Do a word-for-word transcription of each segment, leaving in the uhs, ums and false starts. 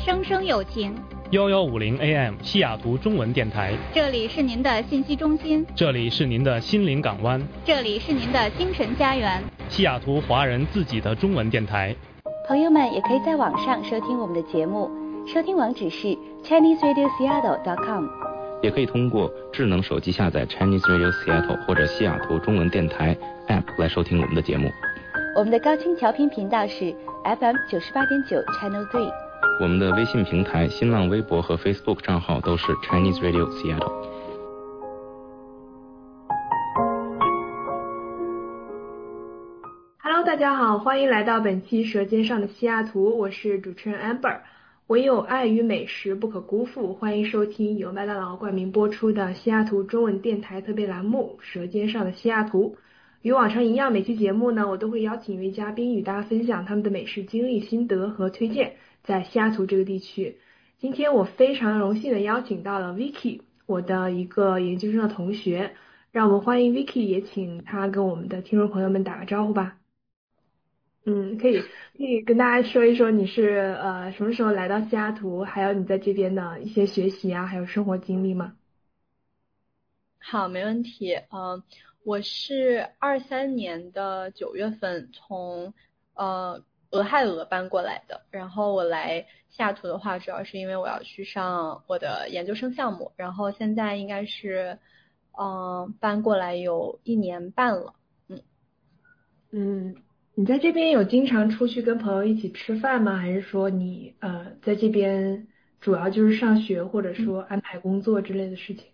声声有情。 幺幺五零 A M 西雅图中文电台， 这里是您的信息中心， 这里是您的心灵港湾， 这里是您的精神家园， 西雅图华人自己的中文电台。 朋友们也可以在网上收听我们的节目，收听网址是 Chinese Radio Seattle dot com， 也可以通过智能手机下载 Chinese Radio Seattle 或者西雅图中文电台 App 来收听我们的节目。 我们的高清调频频道是 F M 九十八点九 Channel Three。 我们的微信平台、新浪微博和 Facebook 账号都是 Chinese Radio Seattle。 Hello， 大家好，欢迎来到本期《舌尖上的西雅图》，我是主持人 Amber。唯有爱与美食不可辜负，欢迎收听由麦当劳冠名播出的西雅图中文电台特别栏目《舌尖上的西雅图》。与往常一样，每期节目呢，我都会邀请一位嘉宾与大家分享他们的美食经历、心得和推荐。在西雅图这个地区，今天我非常荣幸的邀请到了 Vicky， 我的一个研究生的同学，让我们欢迎 Vicky， 也请他跟我们的听众朋友们打个招呼吧。嗯，可以可以跟大家说一说你是呃什么时候来到西雅图，还有你在这边的一些学习啊，还有生活经历吗？ 好，没问题。嗯、呃，我是二三年的九月份从呃。俄亥俄搬过来的，然后我来西雅图的话，主要是因为我要去上我的研究生项目，然后现在应该是，嗯、呃，搬过来有一年半了，嗯。 嗯，你在这边有经常出去跟朋友一起吃饭吗？还是说你呃在这边主要就是上学，或者说安排工作之类的事情？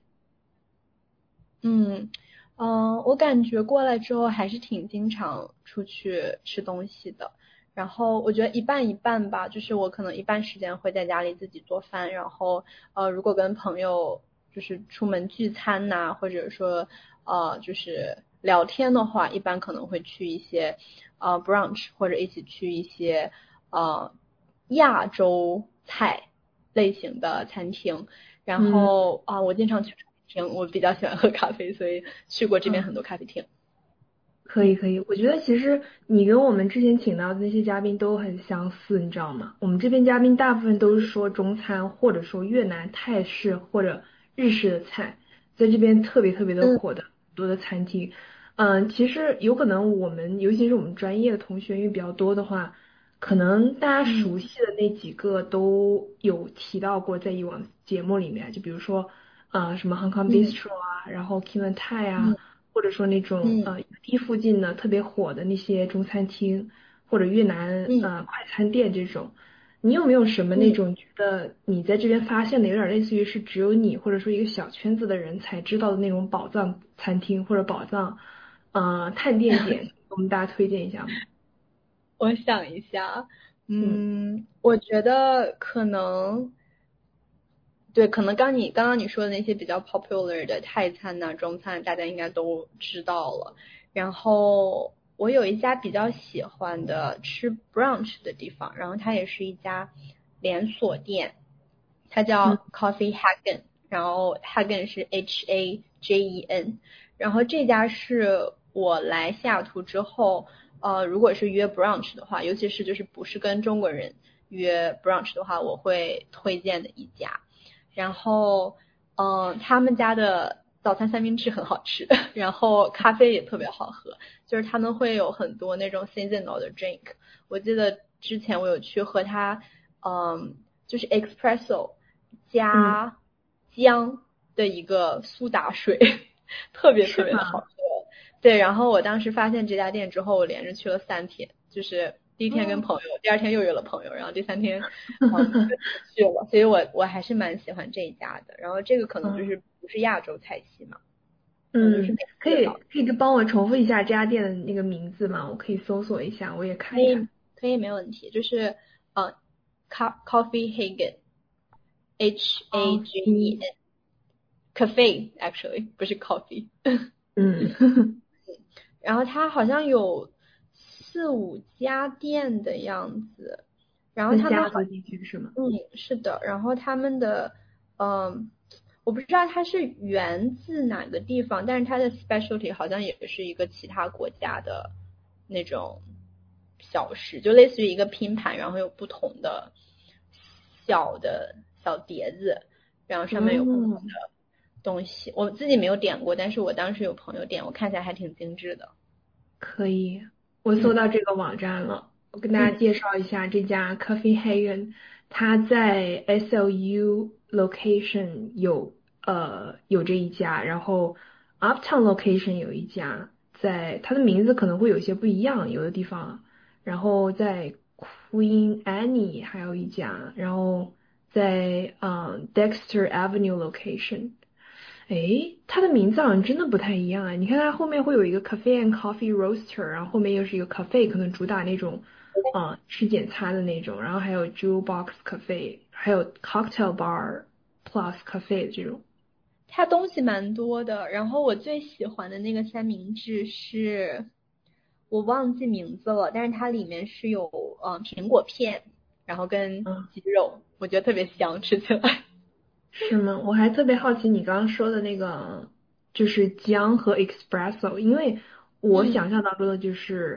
嗯嗯、呃，我感觉过来之后还是挺经常出去吃东西的。然后我觉得一半一半吧，就是我可能一半时间会在家里自己做饭，然后呃如果跟朋友就是出门聚餐呐、啊，或者说呃就是聊天的话，一般可能会去一些呃 brunch 或者一起去一些呃亚洲菜类型的餐厅，然后啊、嗯呃、我经常去咖啡厅，我比较喜欢喝咖啡，所以去过这边很多咖啡厅。嗯可以可以，我觉得其实你跟我们之前请到的那些嘉宾都很相似，你知道吗？我们这边嘉宾大部分都是说中餐，或者说越南、泰式或者日式的菜，在这边特别特别的火的很多的餐厅。嗯，其实有可能我们，尤其是我们专业的同学，因为比较多的话，可能大家熟悉的那几个都有提到过在以往节目里面，就比如说呃什么 Hong Kong Bistro 啊，然后 Kim and Tai 啊。或者说那种呃地附近的特别火的那些中餐厅，或者越南呃快餐店这种，你有没有什么那种觉得你在这边发现的有点类似于是只有你或者说一个小圈子的人才知道的那种宝藏餐厅或者宝藏呃探店点，给我们大家推荐一下吗？ 我想一下，嗯，嗯我觉得可能。对，可能刚你刚刚你说的那些比较 popular 的泰餐呐、啊、中餐，大家应该都知道了。然后我有一家比较喜欢的吃 brunch 的地方，然后它也是一家连锁店，它叫 Coffee Hagen，、嗯、然后 Hagen 是 H A J E N， 然后这家是我来西雅图之后，呃，如果是约 brunch 的话，尤其是就是不是跟中国人约 brunch 的话，我会推荐的一家。然后，嗯、呃，他们家的早餐三明治很好吃，然后咖啡也特别好喝，就是他们会有很多那种 seasonal 的 drink。我记得之前我有去喝它，嗯，就是 espresso 加姜的一个苏打水，嗯、特别特别的好喝。对，然后我当时发现这家店之后，我连着去了三天，就是第一天跟朋友，哦、第二天又约了朋友，然后第三天嗯去了，所以我我还是蛮喜欢这一家的。然后这个可能就是不是亚洲菜系嘛， 嗯，就是可以可以帮我重复一下这家店的那个名字吗？我可以搜索一下，我也看一下。 可以，没问题，就是呃 Coffee Hagen，H A G E N，Cafe actually 不是 coffee。 嗯。 然后它好像有四五家店的样子，然后他们加进去是吗？ 嗯，是的。然后他们的嗯，我不知道它是源自哪个地方，但是它的 specialty 好像也是一个其他国家的那种小食，就类似于一个拼盘，然后有不同的小的小碟子，然后上面有不同的东西。嗯、我自己没有点过，但是我当时有朋友点，我看起来还挺精致的。 可以，我搜到这个网站了，嗯、我跟大家介绍一下这家 Coffeehaven， 它在 S L U location 有呃有这一家，然后 Uptown location 有一家，在它的名字可能会有些不一样，有的地方，然后在 Queen Anne 还有一家，然后在嗯 Dexter Avenue location。诶，它的名字好像真的不太一样啊！你看它后面会有一个 Cafe and Coffee Roaster， 然后后面又是一个 cafe， 可能主打那种啊、呃、吃简餐的那种，然后还有 Jewel Box Cafe， 还有 Cocktail Bar Plus Cafe 这种。 它东西蛮多的，然后我最喜欢的那个三明治是，我忘记名字了，但是它里面是有呃苹果片，然后跟鸡肉，嗯、我觉得特别香，吃起来。 是吗？我还特别好奇你刚刚说的那个，就是姜和 espresso， 因为我想象当中的就是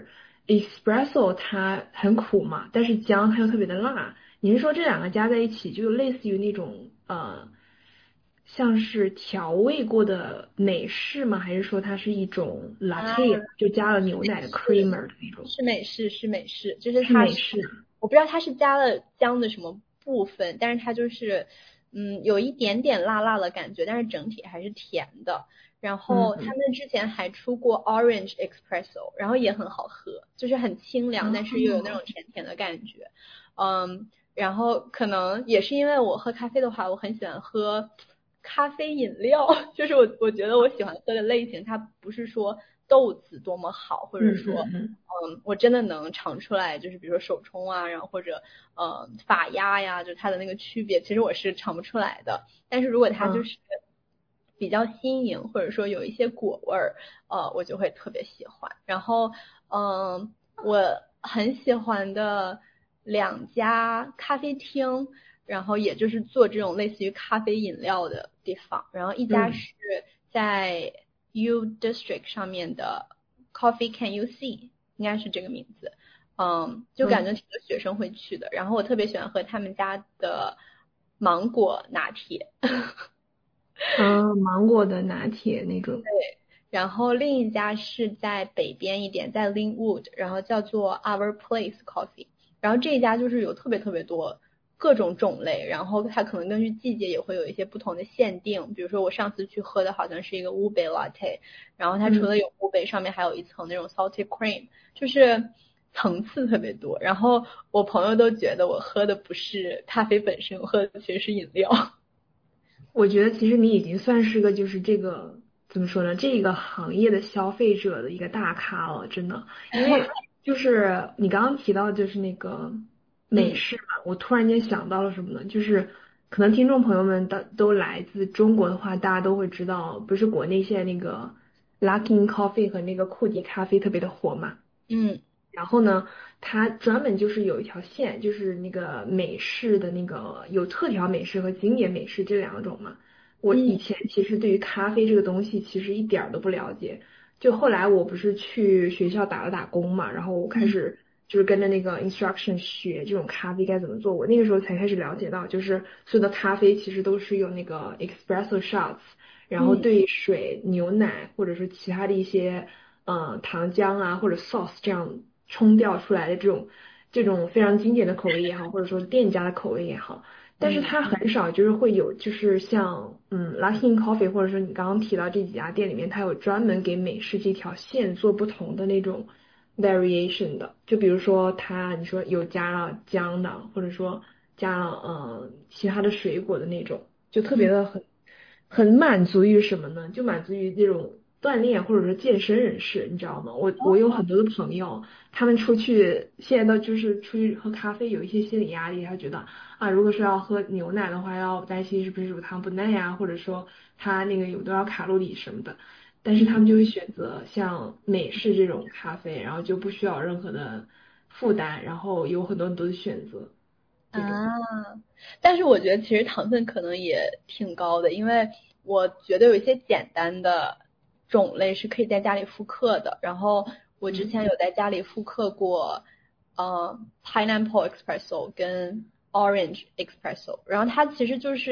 espresso 它很苦嘛，但是姜它又特别的辣。你是说这两个加在一起，就类似于那种呃，像是调味过的美式吗？还是说它是一种 latte，、啊、就加了牛奶的 creamer 的那种？ 是美式，是美式，就是它是美式。 我不知道它是加了姜的什么部分，但是它就是。嗯，有一点点辣辣的感觉，但是整体还是甜的。然后他们之前还出过 Orange Espresso， 然后也很好喝，就是很清凉，但是又有那种甜甜的感觉。嗯，然后可能也是因为我喝咖啡的话，我很喜欢喝咖啡饮料，就是我我觉得我喜欢喝的类型，它不是说豆子多么好，或者说嗯, 嗯, 嗯，我真的能尝出来，就是比如说手冲啊，然后或者呃法压呀，就它的那个区别，其实我是尝不出来的。但是如果它就是比较新颖，或者说有一些果味儿，呃，我就会特别喜欢。然后嗯、呃，我很喜欢的两家咖啡厅，然后也就是做这种类似于咖啡饮料的地方，然后一家是在 U District 上面的 Coffee Can You See， 应该是这个名字，嗯，就感觉挺多学生会去的。然后我特别喜欢喝他们家的芒果拿铁。 嗯，芒果的拿铁那种。 对，然后另一家是在北边一点，在 Linwood， 然后叫做 Our Place Coffee， 然后这一家就是有特别特别多各种种类，然后它可能根据季节也会有一些不同的限定，比如说我上次去喝的好像是一个乌贝 latte， 然后它除了有乌贝，上面还有一层那种 salted cream， 就是层次特别多。然后我朋友都觉得我喝的不是咖啡本身，我喝的其实是饮料。 我觉得其实你已经算是个就是这个怎么说呢，这个行业的消费者的一个大咖了，真的。因为就是你刚刚提到就是那个美式嘛，嗯、我突然间想到了什么呢？就是可能听众朋友们都都来自中国的话，大家都会知道，不是国内现在那个 Luckin Coffee 和那个库迪咖啡特别的火嘛。 嗯。 然后呢，它专门就是有一条线，就是那个美式的那个有特调美式和经典美式这两种嘛。我以前其实对于咖啡这个东西其实一点儿都不了解，就后来我不是去学校打了打工嘛，然后我开始就是跟着那个 instruction 学这种咖啡该怎么做，我那个时候才开始了解到，就是所有的咖啡其实都是有那个 espresso shots， 然后兑水、牛奶或者是其他的一些呃糖浆啊或者 sauce 这样冲调出来的这种这种非常经典的口味也好，或者说店家的口味也好，但是它很少就是会有就是像嗯 Luckin Coffee 或者说你刚刚提到这几家店里面，它有专门给美式这条线做不同的那种 variation 的，就比如说它你说有加了姜的，或者说加了呃其他的水果的那种，就特别的很很满足于什么呢？就满足于这种锻炼或者说健身人士，你知道吗？我我有很多的朋友，他们出去现在都就是出去喝咖啡，有一些心理压力，他觉得啊，如果说要喝牛奶的话，要担心是不是乳糖不耐呀，或者说他那个有多少卡路里什么的。但是他们就会选择像美式这种咖啡，然后就不需要任何的负担，然后有很多很多的选择。 啊，但是我觉得其实糖分可能也挺高的，因为我觉得有一些简单的种类是可以在家里复刻的。然后我之前有在家里复刻过，呃 pineapple espresso 跟 Orange Espresso， 然后它其实就是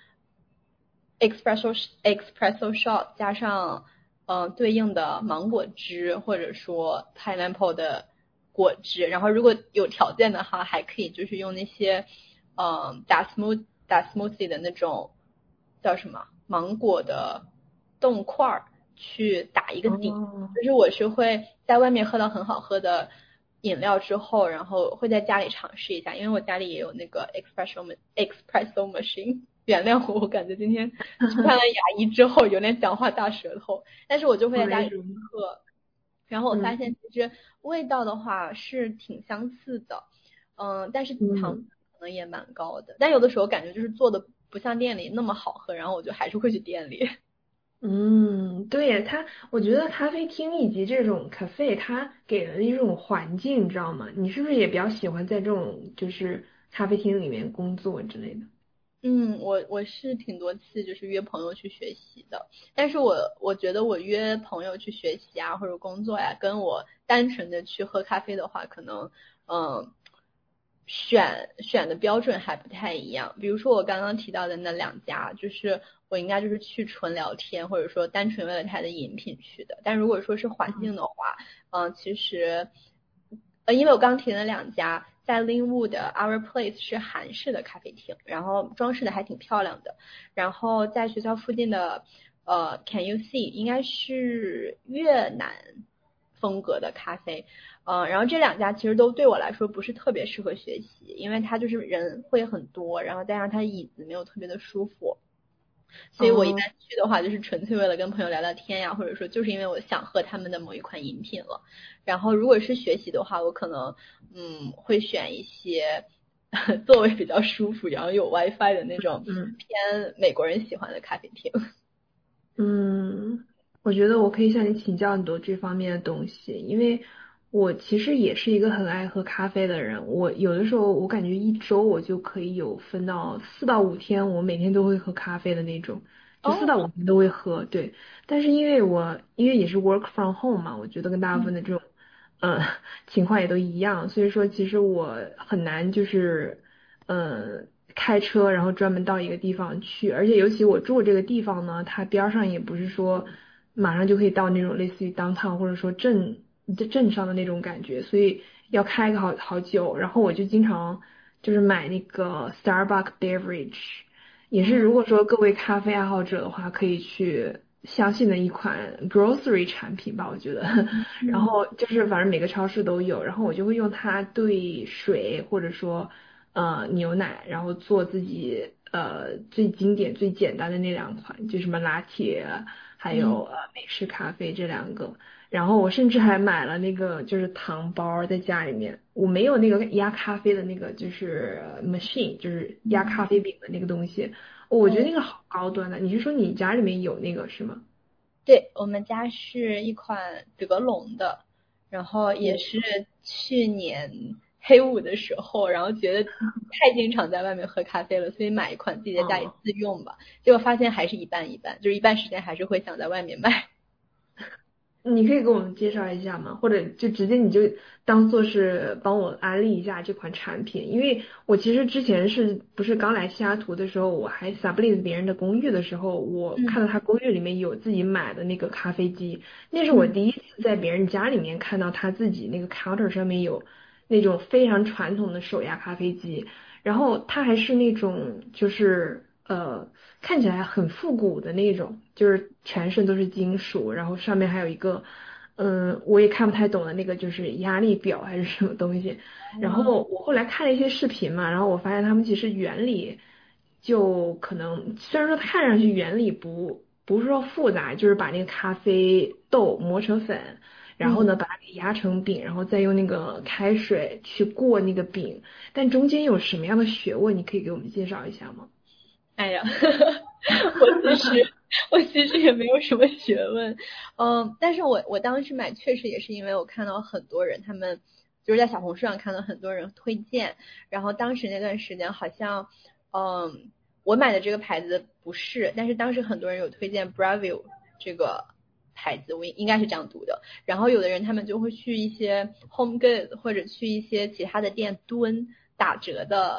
Espresso Espresso shot 加上呃对应的芒果汁或者说 pineapple 的果汁，然后如果有条件的话还可以就是用那些呃打 smooth 打 smoothie 的那种叫什么芒果的冻块去打一个底， 哦， 就是我是会在外面喝到很好喝的饮料之后，然后会在家里尝试一下，因为我家里也有那个 espresso espresso machine。原谅我，我感觉今天去看了牙医之后有点讲话大舌头，但是我就会在家里喝，然后我发现其实味道的话是挺相似的，嗯，但是糖可能也蛮高的，但有的时候感觉就是做的不像店里那么好喝，然后我就还是会去店里。 嗯，对，它，我觉得咖啡厅以及这种 cafe，它给人一种环境，你知道吗？你是不是也比较喜欢在这种就是咖啡厅里面工作之类的？ 嗯，我我是挺多次就是约朋友去学习的，但是我我觉得我约朋友去学习啊或者工作呀，跟我单纯的去喝咖啡的话，可能嗯选选的标准还不太一样。比如说我刚刚提到的那两家，就是我应该就是去纯聊天，或者说单纯为了它的饮品去的。但如果说是环境的话，嗯，其实呃因为我刚提的那两家。在 Linwood 的 Our Place 是韩式的咖啡厅，然后装饰的还挺漂亮的。然后在学校附近的呃 Can You See 应该是越南风格的咖啡，呃，然后这两家其实都对我来说不是特别适合学习，因为它就是人会很多，然后加上它椅子没有特别的舒服。所以我一般去的话就是纯粹为了跟朋友聊聊天呀，或者说就是因为我想喝他们的某一款饮品了。然后如果是学习的话，我可能嗯会选一些座位比较舒服，然后有 WiFi 的那种偏美国人喜欢的咖啡厅。 嗯，我觉得我可以向你请教很多这方面的东西，因为我其实也是一个很爱喝咖啡的人。我有的时候我感觉一周我就可以有分到四到五天，我每天都会喝咖啡的那种，就四到五天都会喝。对，但是因为我因为也是 work from home 嘛，我觉得跟大部分的这种嗯情况也都一样，所以说其实我很难就是嗯。开车，然后专门到一个地方去，而且尤其我住这个地方呢，它边上也不是说马上就可以到那种类似于 downtown 或者说镇镇上的那种感觉，所以要开个好好久。然后我就经常就是买那个 Starbucks beverage，也是如果说各位咖啡爱好者的话，可以去相信的一款 grocery 产品吧，我觉得。然后就是反正每个超市都有，然后我就会用它兑水或者说。呃牛奶，然后做自己呃最经典最简单的那两款，就什么拿铁，还有呃美式咖啡这两个。然后我甚至还买了那个就是糖包在家里面，我没有那个压咖啡的那个就是 machine，就是压咖啡饼的那个东西，我觉得那个好高端的。你是说你家里面有那个是吗？ 对，我们家是一款德龙的，然后也是去年黑五的时候，然后觉得太经常在外面喝咖啡了，所以买一款自己在家里自用吧。结果发现还是一半一半，就是一半时间还是会想在外面买。 你可以给我们介绍一下吗？或者就直接你就当做是帮我安利一下这款产品，因为我其实之前是不是刚来西雅图的时候，我还 sublease 别人的公寓的时候，我看到他公寓里面有自己买的那个咖啡机，那是我第一次在别人家里面看到他自己那个 counter 上面有那种非常传统的手压咖啡机，然后它还是那种就是呃看起来很复古的那种，就是全身都是金属，然后上面还有一个嗯我也看不太懂的那个就是压力表还是什么东西，然后我后来看了一些视频嘛，然后我发现他们其实原理就可能虽然说看上去原理不不是说复杂，就是把那个咖啡豆磨成粉。然后呢，把它给压成饼，然后再用那个开水去过那个饼，但中间有什么样的学问，你可以给我们介绍一下吗？ 哎呀，我其实我其实也没有什么学问，嗯，但是我我当时买确实也是因为我看到很多人他们就是在小红书上看到很多人推荐，然后当时那段时间好像，嗯，我买的这个牌子不是，但是当时很多人有推荐 Bravo 这个。牌子我应该是这样读的，然后有的人他们就会去一些 Home Goods 或者去一些其他的店蹲打折的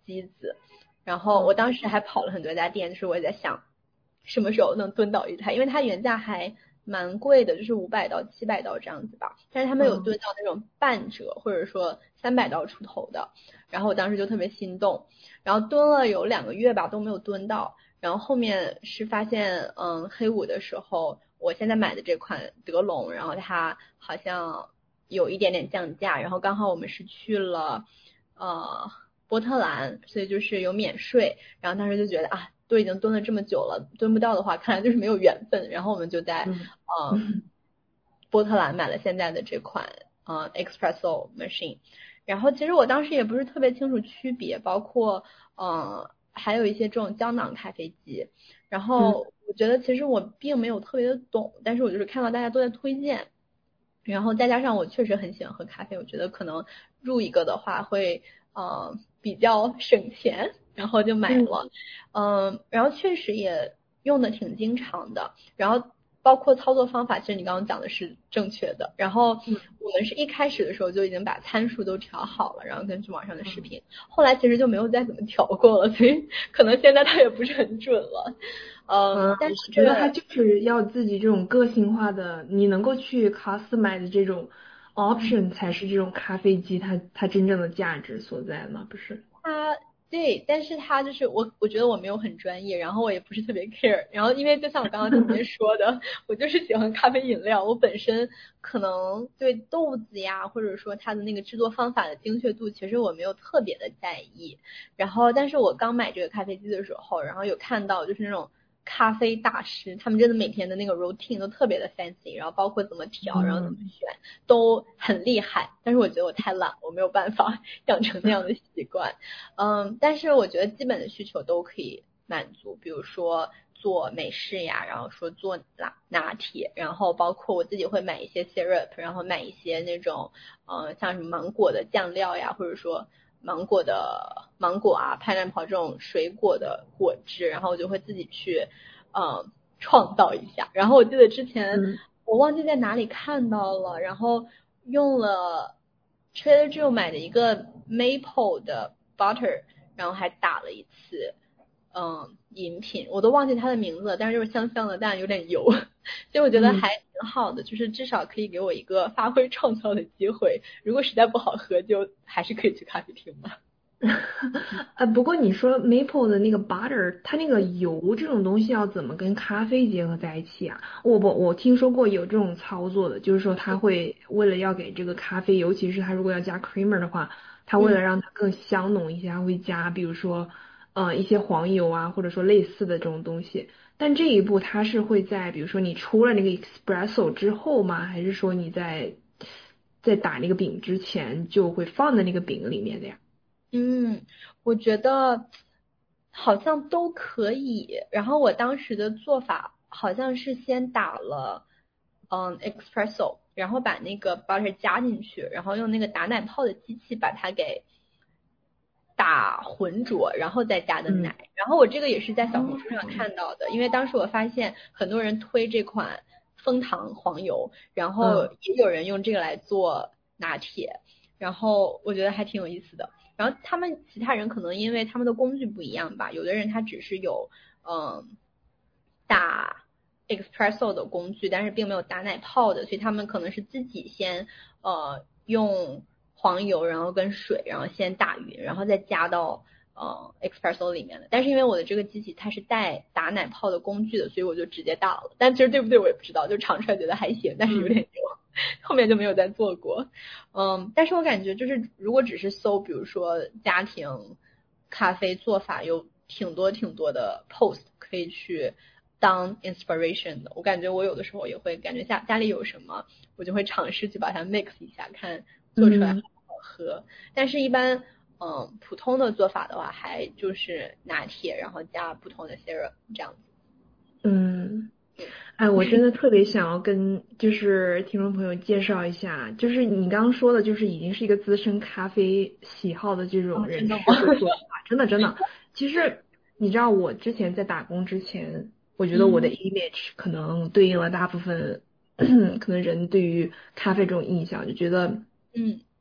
机子，然后我当时还跑了很多家店，就是我也在想什么时候能蹲到一台，因为它原价还蛮贵的，就是五百到七百刀这样子吧，但是他们有蹲到那种半折或者说三百刀出头的，然后我当时就特别心动，然后蹲了有两个月吧都没有蹲到，然后后面是发现嗯黑五的时候我现在买的这款德龙，然后它好像有一点点降价，然后刚好我们是去了呃波特兰，所以就是有免税，然后当时就觉得啊都已经蹲了这么久了，蹲不到的话看来就是没有缘分，然后我们就在嗯、呃、波特兰买了现在的这款呃 Espresso Machine， 然后其实我当时也不是特别清楚区别，包括呃还有一些这种胶囊咖啡机，然后我觉得其实我并没有特别的懂，但是我就是看到大家都在推荐，然后再加上我确实很喜欢喝咖啡，我觉得可能入一个的话会呃比较省钱，然后就买了，嗯、呃，然后确实也用的挺经常的，然后包括操作方法，其实你刚刚讲的是正确的，然后我们是一开始的时候就已经把参数都调好了，然后根据网上的视频，后来其实就没有再怎么调过了，所以可能现在它也不是很准了。嗯，但是我觉得它就是要自己这种个性化的，你能够去 customize 这种 option 才是这种咖啡机它它真正的价值所在嘛，不是？ 它对，但是它就是我我觉得我没有很专业，然后我也不是特别 care， 然后因为就像我刚刚前面说的，我就是喜欢咖啡饮料，我本身可能对豆子呀或者说它的那个制作方法的精确度，其实我没有特别的在意，然后但是我刚买这个咖啡机的时候，然后有看到就是那种咖啡大师，他们真的每天的那个 routine 都特别的 fancy， 然后包括怎么调，然后怎么选都很厉害，但是我觉得我太懒，我没有办法养成那样的习惯。嗯，但是我觉得基本的需求都可以满足，比如说做美式呀，然后说做拿拿铁，然后包括我自己会买一些 syrup， 然后买一些那种呃像什么芒果的酱料呀，或者说芒果的芒果啊 pineapple 这种水果的果汁，然后我就会自己去呃创造一下，然后我记得之前、嗯、我忘记在哪里看到了，然后用了 Trader Joe 买的一个 maple 的 butter， 然后还打了一次嗯饮品，我都忘记它的名字，但是就是香香的，但有点油，所以我觉得还挺好的、嗯、就是至少可以给我一个发挥创造的机会，如果实在不好喝就还是可以去咖啡厅吧。 呃，不过你说 maple 的那个 butter， 它那个油这种东西要怎么跟咖啡结合在一起啊？我不，我听说过有这种操作的，就是说它会为了要给这个咖啡，尤其是它如果要加 creamer 的话，它为了让它更香浓一些，它会加比如说呃一些黄油啊，或者说类似的这种东西。但这一步它是会在比如说你出了那个 espresso 之后吗？还是说你在在打那个饼之前就会放在那个饼里面的呀？ 嗯，我觉得好像都可以。然后我当时的做法好像是先打了嗯 espresso， 然后把那个 butter 加进去，然后用那个打奶泡的机器把它给打浑浊，然后再加的奶。嗯、然后我这个也是在小红书上看到的，因为当时我发现很多人推这款枫糖黄油，然后也有人用这个来做拿铁，然后我觉得还挺有意思的。然后他们其他人可能因为他们的工具不一样吧，有的人他只是有嗯打 espresso 的工具，但是并没有打奶泡的，所以他们可能是自己先呃用黄油，然后跟水，然后先打匀，然后再加到呃 espresso 里面的。但是因为我的这个机器它是带打奶泡的工具的，所以我就直接打了。但其实对不对我也不知道，就尝出来觉得还行，但是有点油。嗯后面就没有再做过，嗯，但是我感觉就是如果只是搜，比如说家庭咖啡做法，有挺多挺多的 post 可以去当 inspiration 的。我感觉我有的时候也会感觉家家里有什么，我就会尝试去把它 mix 一下，看做出来好不好喝。嗯、但是一般，嗯，普通的做法的话，还就是拿铁，然后加不同的 syrup 这样子。 嗯。哎，我真的特别想要跟就是听众朋友介绍一下，就是你刚刚说的，就是已经是一个资深咖啡喜好的这种人士的做法，真的真的。其实你知道，我之前在打工之前，我觉得我的 image 可能对应了大部分可能人对于咖啡这种印象，就觉得嗯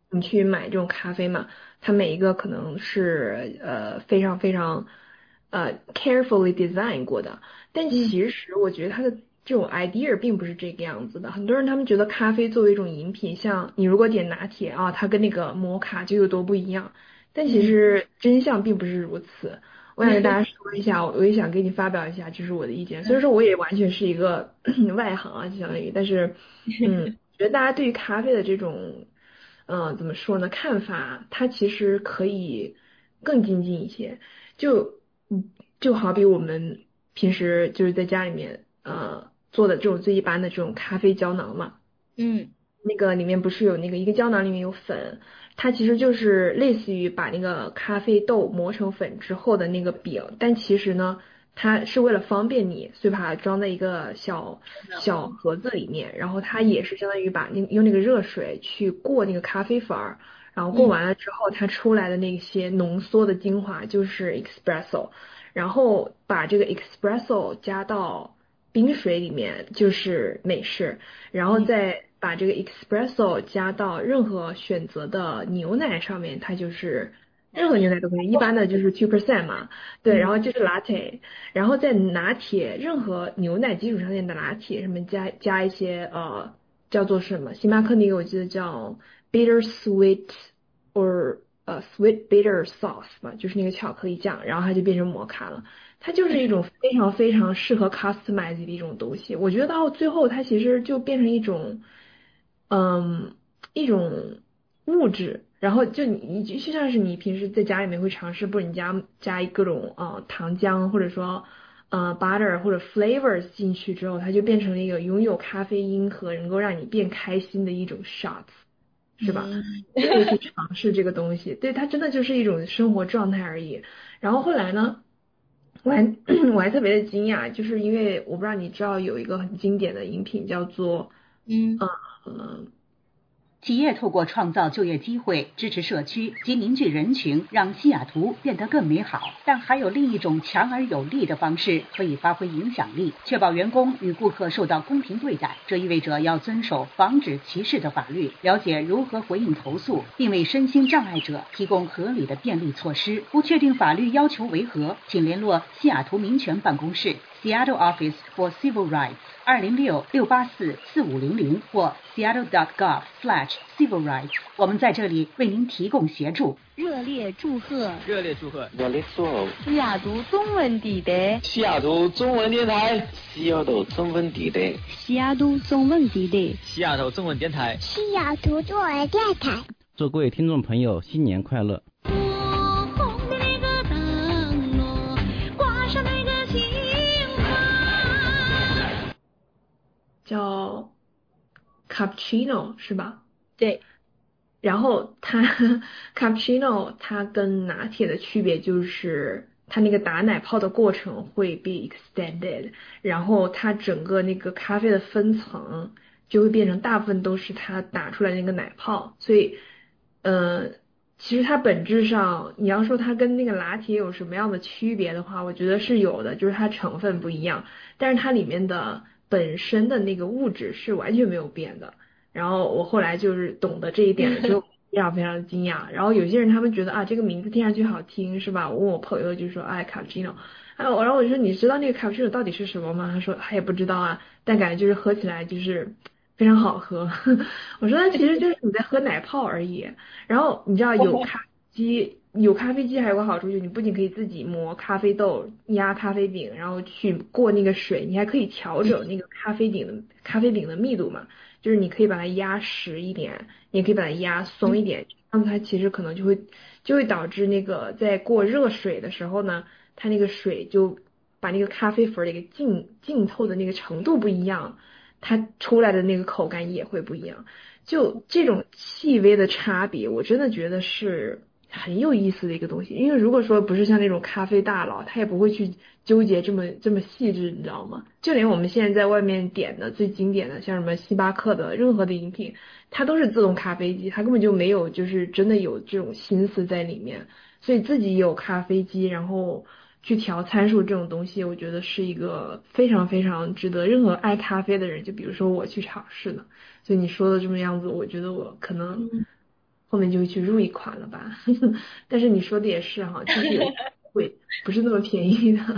你去买这种咖啡嘛，它每一个可能是呃非常非常呃 carefully design 过的，但其实我觉得它的这种 idea 并不是这个样子的。很多人他们觉得咖啡作为一种饮品，像你如果点拿铁啊，它跟那个摩卡就有多不一样，但其实真相并不是如此。我想跟大家说一下，我也想给你发表一下，就是我的意见。虽然说我也完全是一个外行啊，就相当于，但是，嗯，觉得大家对于咖啡的这种，嗯、怎么说呢，看法，它其实可以更精进一些。就，嗯，就好比我们平时就是在家里面，呃，做的这种最一般的这种咖啡胶囊嘛。 嗯那个里面不是有那个一个胶囊里面有粉，它其实就是类似于把那个咖啡豆磨成粉之后的那个饼，但其实呢，它是为了方便你，所以把它装在一个小小盒子里面，然后它也是相当于把那用那个热水去过那个咖啡粉儿，然后过完了之后，它出来的那些浓缩的精华就是 espresso，然后把这个 espresso 加到冰水里面就是美式，然后再把这个 espresso 加到任何选择的牛奶上面，它就是任何牛奶都可以，一般的就是 two percent 嘛，对，然后就是 latte，然后在拿铁任何牛奶基础上面的拿铁上面加加一些呃叫做什么，星巴克那个我记得叫 bitter sweet or 呃 sweet bitter sauce 吧，就是那个巧克力酱，然后它就变成摩卡了。它就是一种非常非常适合 customize 的一种东西。我觉得到最后，它其实就变成一种，嗯，一种物质。然后就你你就像是你平时在家里面会尝试，不是你加加各种呃糖浆或者说呃 butter 或者 flavors 进去之后，它就变成了一个拥有咖啡因和能够让你变开心的一种 shots。是吧？可以去尝试这个东西，对，它真的就是一种生活状态而已。然后后来呢，我还我还特别的惊讶，就是因为我不知道你知道有一个很经典的饮品叫做， 嗯呃呃企业透过创造就业机会、支持社区及凝聚人群，让西雅图变得更美好。但还有另一种强而有力的方式可以发挥影响力，确保员工与顾客受到公平对待。这意味着要遵守防止歧视的法律，了解如何回应投诉，并为身心障碍者提供合理的便利措施。不确定法律要求为何，请联络西雅图民权办公室 Seattle Office for Civil Rights 二零六六八四四五零零或 seattle dot gov slash civil rights。我们在这里为您提供协助。 热烈祝贺！ 热烈祝贺！ 热烈祝贺！ 西雅图中文地带， 西雅图中文电台， 西雅图中文地带， 西雅图中文地带， 西雅图中文电台， 西雅图中文电台。 祝各位听众朋友新年快乐！ 叫 cappuccino 是吧？ 对。 然后它 cappuccino 它跟拿铁的区别就是它那个打奶泡的过程会被 extended， 然后它整个那个咖啡的分层就会变成大部分都是它打出来的那个奶泡，所以呃其实它本质上你要说它跟那个拿铁有什么样的区别的话，我觉得是有的，就是它成分不一样，但是它里面的本身的那个物质是完全没有变的。然后我后来就是懂得这一点，就非常非常惊讶。然后有些人他们觉得啊这个名字听上去好听是吧？我问我朋友就说哎 cappuccino， 哎然后我就说你知道那个 cappuccino 到底是什么吗？他说他也不知道啊，但感觉就是喝起来就是非常好喝。我说那其实就是你在喝奶泡而已。然后你知道有咖啡机。有咖啡机还有个好处，就是你不仅可以自己磨咖啡豆、压咖啡饼，然后去过那个水，你还可以调整那个咖啡饼的咖啡饼的密度嘛，就是你可以把它压实一点，你也可以把它压松一点，这样子它其实可能就会就会导致那个在过热水的时候呢，它那个水就把那个咖啡粉的一个浸浸透的那个程度不一样，它出来的那个口感也会不一样。就这种细微的差别，我真的觉得是很有意思的一个东西，因为如果说不是像那种咖啡大佬，他也不会去纠结这么这么细致，你知道吗？就连我们现在在外面点的最经典的，像什么星巴克的任何的饮品，它都是自动咖啡机，它根本就没有就是真的有这种心思在里面，所以自己有咖啡机，然后去调参数这种东西，我觉得是一个非常非常值得任何爱咖啡的人，就比如说我去尝试的。所以你说的这么样子，我觉得我可能。 后面就会去入一款了吧。但是你说的也是哈，就是有贵，不是那么便宜的。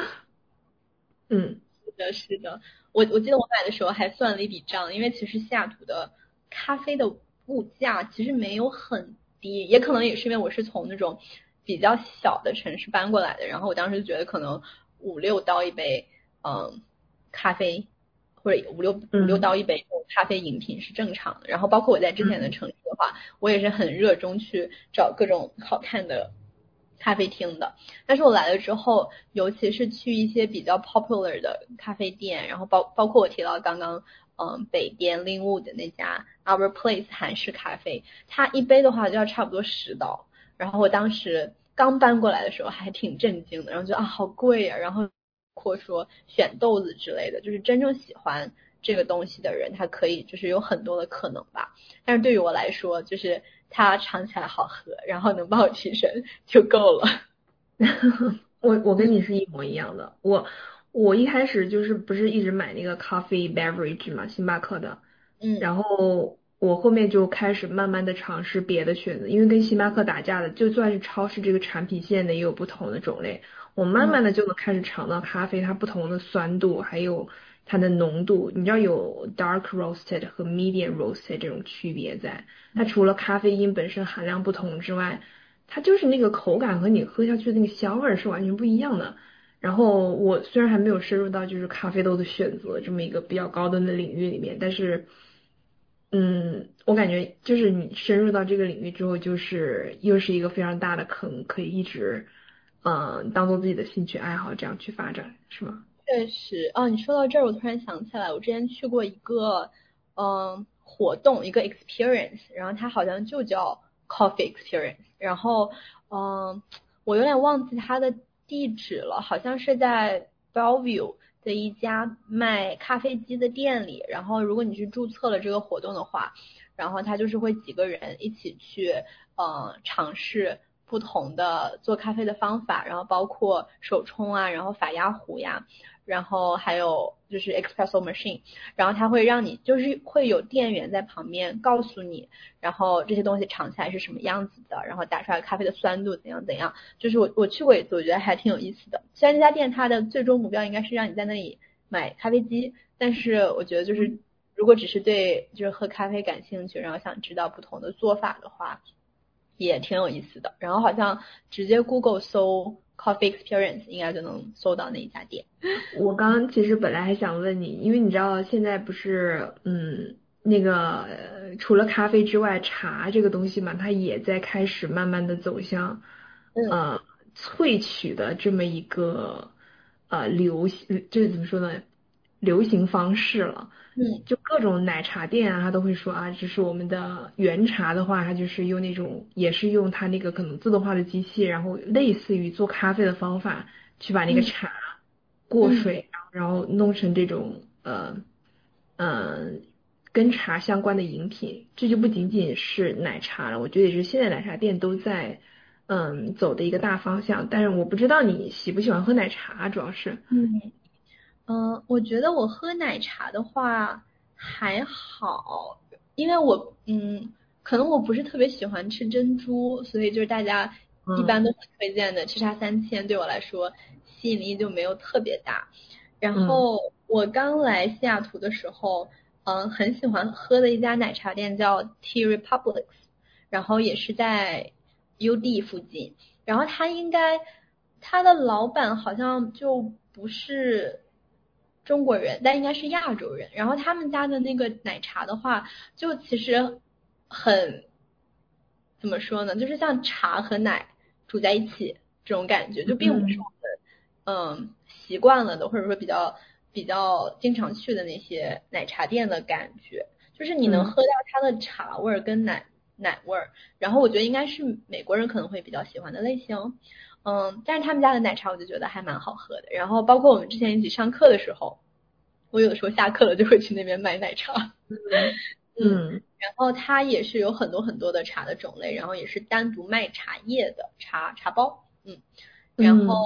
嗯， 是的，是的。我我记得我买的时候还算了一笔账，因为其实西雅图的咖啡的物价其实没有很低，也可能也是因为我是从那种比较小的城市搬过来的，然后我当时就觉得可能五六刀一杯，嗯，咖啡或者五六五六刀一杯咖啡饮品是正常的。然后包括我在之前的城市的话，我也是很热衷去找各种好看的咖啡厅的。但是我来了之后，尤其是去一些比较 popular 的咖啡店，然后包包括我提到刚刚嗯北边 Linwood 的那家 Our Place 韩式咖啡，它一杯的话就要差不多十刀。然后我当时刚搬过来的时候还挺震惊的，然后觉得啊好贵啊，然后或说选豆子之类的，就是真正喜欢这个东西的人，他可以就是有很多的可能吧。但是对于我来说，就是它尝起来好喝，然后能帮我提神就够了。 我我跟你是一模一样的，我我一开始就是不是一直买那个 coffee beverage 嘛，星巴克的， 嗯， 然后我后面就开始慢慢的尝试别的选择，因为跟星巴克打架的，就算是超市这个产品线的也有不同的种类，我慢慢的就能开始尝到咖啡它不同的酸度，还有它的浓度，你知道有 dark roasted 和 medium roasted 这种区别在，它除了咖啡因本身含量不同之外，它就是那个口感和你喝下去的那个香味是完全不一样的。然后我虽然还没有深入到就是咖啡豆的选择这么一个比较高端的领域里面，但是，嗯，我感觉就是你深入到这个领域之后，就是又是一个非常大的坑，可以一直，嗯，当做自己的兴趣爱好这样去发展，是吗？ 确实。哦，你说到这儿，我突然想起来，我之前去过一个嗯活动，一个 experience， 然后它好像就叫 coffee experience， 然后嗯我有点忘记它的地址了，好像是在 Bellevue 的一家卖咖啡机的店里，然后如果你去注册了这个活动的话，然后他就是会几个人一起去呃尝试不同的做咖啡的方法，然后包括手冲啊，然后法压壶呀，然后还有就是 espresso machine， 然后它会让你就是会有店员在旁边告诉你，然后这些东西尝起来是什么样子的，然后打出来咖啡的酸度怎样怎样，就是我我去过一次，我觉得还挺有意思的。虽然这家店它的最终目标应该是让你在那里买咖啡机，但是我觉得就是如果只是对就是喝咖啡感兴趣，然后想知道不同的做法的话，也挺有意思的。然后好像直接 Google 搜 Coffee Experience 应该就能搜到那一家店。 我刚刚其实本来还想问你，因为你知道现在不是嗯那个、呃、除了咖啡之外，茶这个东西嘛，它也在开始慢慢的走向呃萃取的这么一个呃流行，就是怎么说呢，流行方式了。 嗯， 就各种奶茶店啊，他都会说啊，这是我们的原茶的话，它就是用那种也是用它那个可能自动化的机器，然后类似于做咖啡的方法去把那个茶过水，然后弄成这种呃嗯跟茶相关的饮品。这就不仅仅是奶茶了，我觉得也是现在奶茶店都在嗯走的一个大方向。但是我不知道你喜不喜欢喝奶茶，主要是嗯。嗯、呃，我觉得我喝奶茶的话还好，因为我嗯，可能我不是特别喜欢吃珍珠，所以就是大家一般都很推荐的吃茶三千，对我来说吸引力就没有特别大。然后我刚来西雅图的时候，嗯，很喜欢喝的一家奶茶店叫 Tea Republic， 然后也是在 U D 附近，然后他应该他的老板好像就不是中国人，但应该是亚洲人。然后他们家的那个奶茶的话，就其实很怎么说呢，就是像茶和奶煮在一起这种感觉，就并不是我们嗯习惯了的，或者说比较比较经常去的那些奶茶店的感觉，就是你能喝到它的茶味儿跟奶奶味儿。然后我觉得应该是美国人可能会比较喜欢的类型。嗯，但是他们家的奶茶我就觉得还蛮好喝的。然后包括我们之前一起上课的时候，我有的时候下课了就会去那边买奶茶。 嗯嗯， 然后它也是有很多很多的茶的种类，然后也是单独卖茶叶的茶茶包。嗯，然后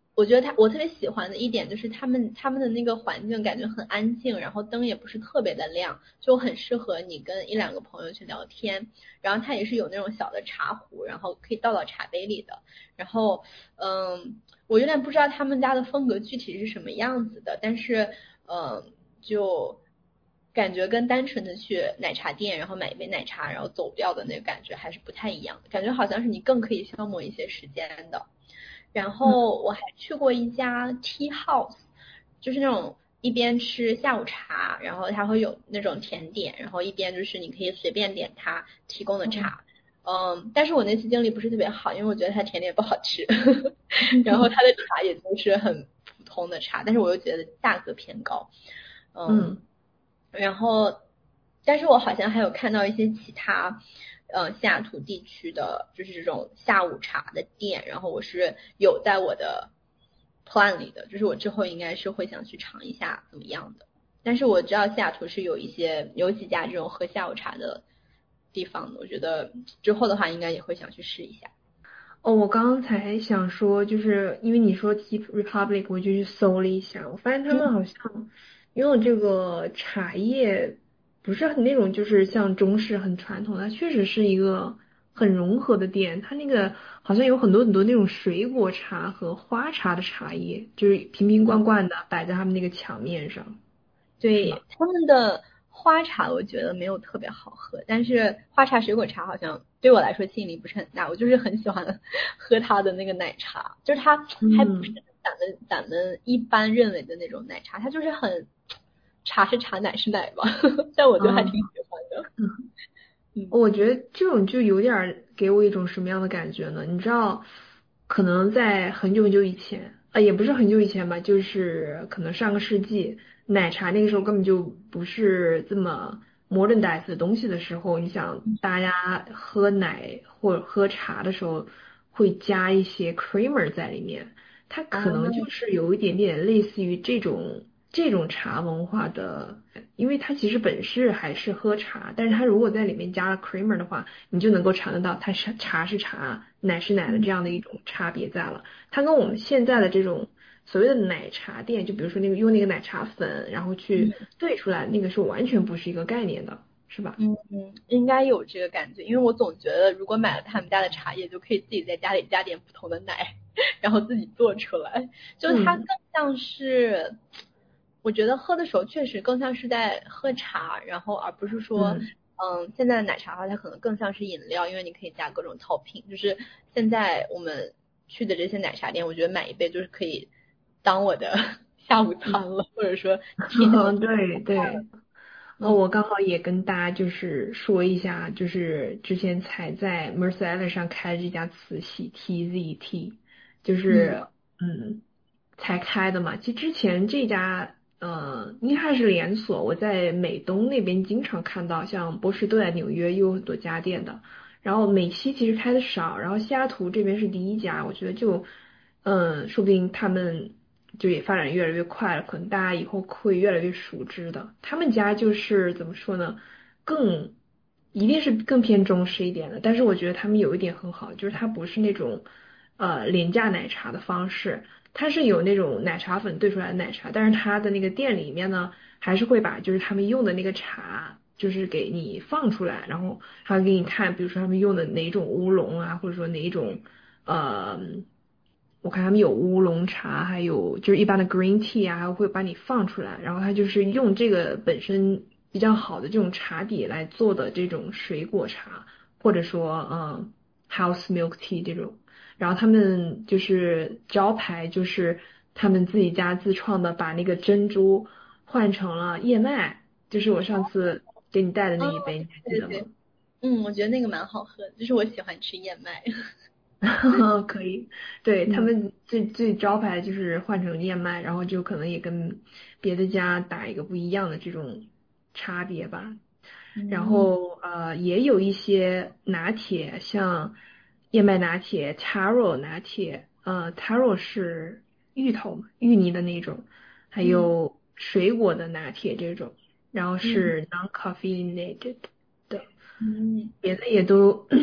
我觉得他我特别喜欢的一点就是他们他们的那个环境感觉很安静，然后灯也不是特别的亮，就很适合你跟一两个朋友去聊天。然后它也是有那种小的茶壶，然后可以倒到茶杯里的。然后嗯，我有点不知道他们家的风格具体是什么样子的，但是嗯，就感觉跟单纯的去奶茶店然后买一杯奶茶然后走掉的那个感觉还是不太一样的，感觉好像是你更可以消磨一些时间的。然后我还去过一家 tea house， 就是那种一边吃下午茶，然后它会有那种甜点，然后一边就是你可以随便点它提供的茶。嗯，但是我那次经历不是特别好，因为我觉得它甜点不好吃然后它的茶也就是很普通的茶，但是我又觉得价格偏高。嗯，嗯然后但是我好像还有看到一些其他呃，西雅图地区的就是这种下午茶的店，然后我是有在我的 plan 里的，就是我之后应该是会想去尝一下怎么样的。但是我知道西雅图是有一些有几家这种喝下午茶的地方的，我觉得之后的话应该也会想去试一下。 哦，我刚才想说，就是因为你说 Tea Republic， 我就去搜了一下，我发现他们好像用的这个茶叶不是很那种，就是像中式很传统的，它确实是一个很融合的店。它那个好像有很多很多那种水果茶和花茶的茶叶，就是瓶瓶罐罐的摆在他们那个墙面上。 对，他们的花茶我觉得没有特别好喝，但是花茶水果茶好像对我来说吸引力不是很大，我就是很喜欢喝它的那个奶茶，就是它还不是咱们、嗯、咱们一般认为的那种奶茶，它就是很茶是茶奶是奶吧但我就还挺喜欢的。 嗯嗯、我觉得这种就有点给我一种什么样的感觉呢？你知道可能在很久很久以前啊，也不是很久以前吧，就是可能上个世纪奶茶那个时候根本就不是这么 modernize 的东西的时候，你想大家喝奶或者喝茶的时候会加一些 creamer 在里面，它可能就是有一点点类似于这种这种茶文化的，因为它其实本是还是喝茶，但是它如果在里面加了 creamer 的话，你就能够尝得到它是茶是茶，奶是奶的这样的一种差别在了。它跟我们现在的这种所谓的奶茶店，就比如说那个用那个奶茶粉然后去兑出来，那个是完全不是一个概念的，是吧？ 嗯嗯，应该有这个感觉，因为我总觉得如果买了他们家的茶叶，就可以自己在家里加点不同的奶，然后自己做出来，就它更像是。嗯我觉得喝的时候确实更像是在喝茶，然后而不是说，嗯，嗯现在的奶茶的话，它可能更像是饮料，因为你可以加各种 topping。就是现在我们去的这些奶茶店，我觉得买一杯就是可以当我的下午餐了，或者说甜的。 对对。哦，我刚好也跟大家就是说一下，就是之前才在 Merced Island 上开的这家慈禧 T Z T， 就是嗯, 嗯才开的嘛。其实之前这家呃应该还是连锁，我在美东那边经常看到，像波士顿、纽约又有很多家店的。然后美西其实开的少，然后西雅图这边是第一家，我觉得就嗯，说不定他们就也发展越来越快了，可能大家以后会越来越熟知的。他们家就是怎么说呢，更一定是更偏中式一点的，但是我觉得他们有一点很好，就是它不是那种呃廉价奶茶的方式，它是有那种奶茶粉兑出来的奶茶，但是它的那个店里面呢，还是会把就是他们用的那个茶就是给你放出来，然后还会给你看，比如说他们用的哪种乌龙啊，或者说哪一种呃。我看他们有乌龙茶，还有就是一般的 green tea 啊，还会把你放出来，然后他就是用这个本身比较好的这种茶底来做的这种水果茶，或者说嗯 house milk tea 这种，然后他们就是招牌就是他们自己家自创的，把那个珍珠换成了燕麦，就是我上次给你带的那一杯， 哦、 你还记得吗？ 对对嗯，我觉得那个蛮好喝的，就是我喜欢吃燕麦。 可以，对、嗯、他们最最招牌的就是换成燕麦，然后就可能也跟别的家打一个不一样的这种差别吧。嗯、然后呃也有一些拿铁，像燕麦拿铁、taro 拿铁，呃 taro 是芋头嘛，芋泥的那种，还有水果的拿铁这种，然后是 non-caffeinated 的， 嗯， 别的也都。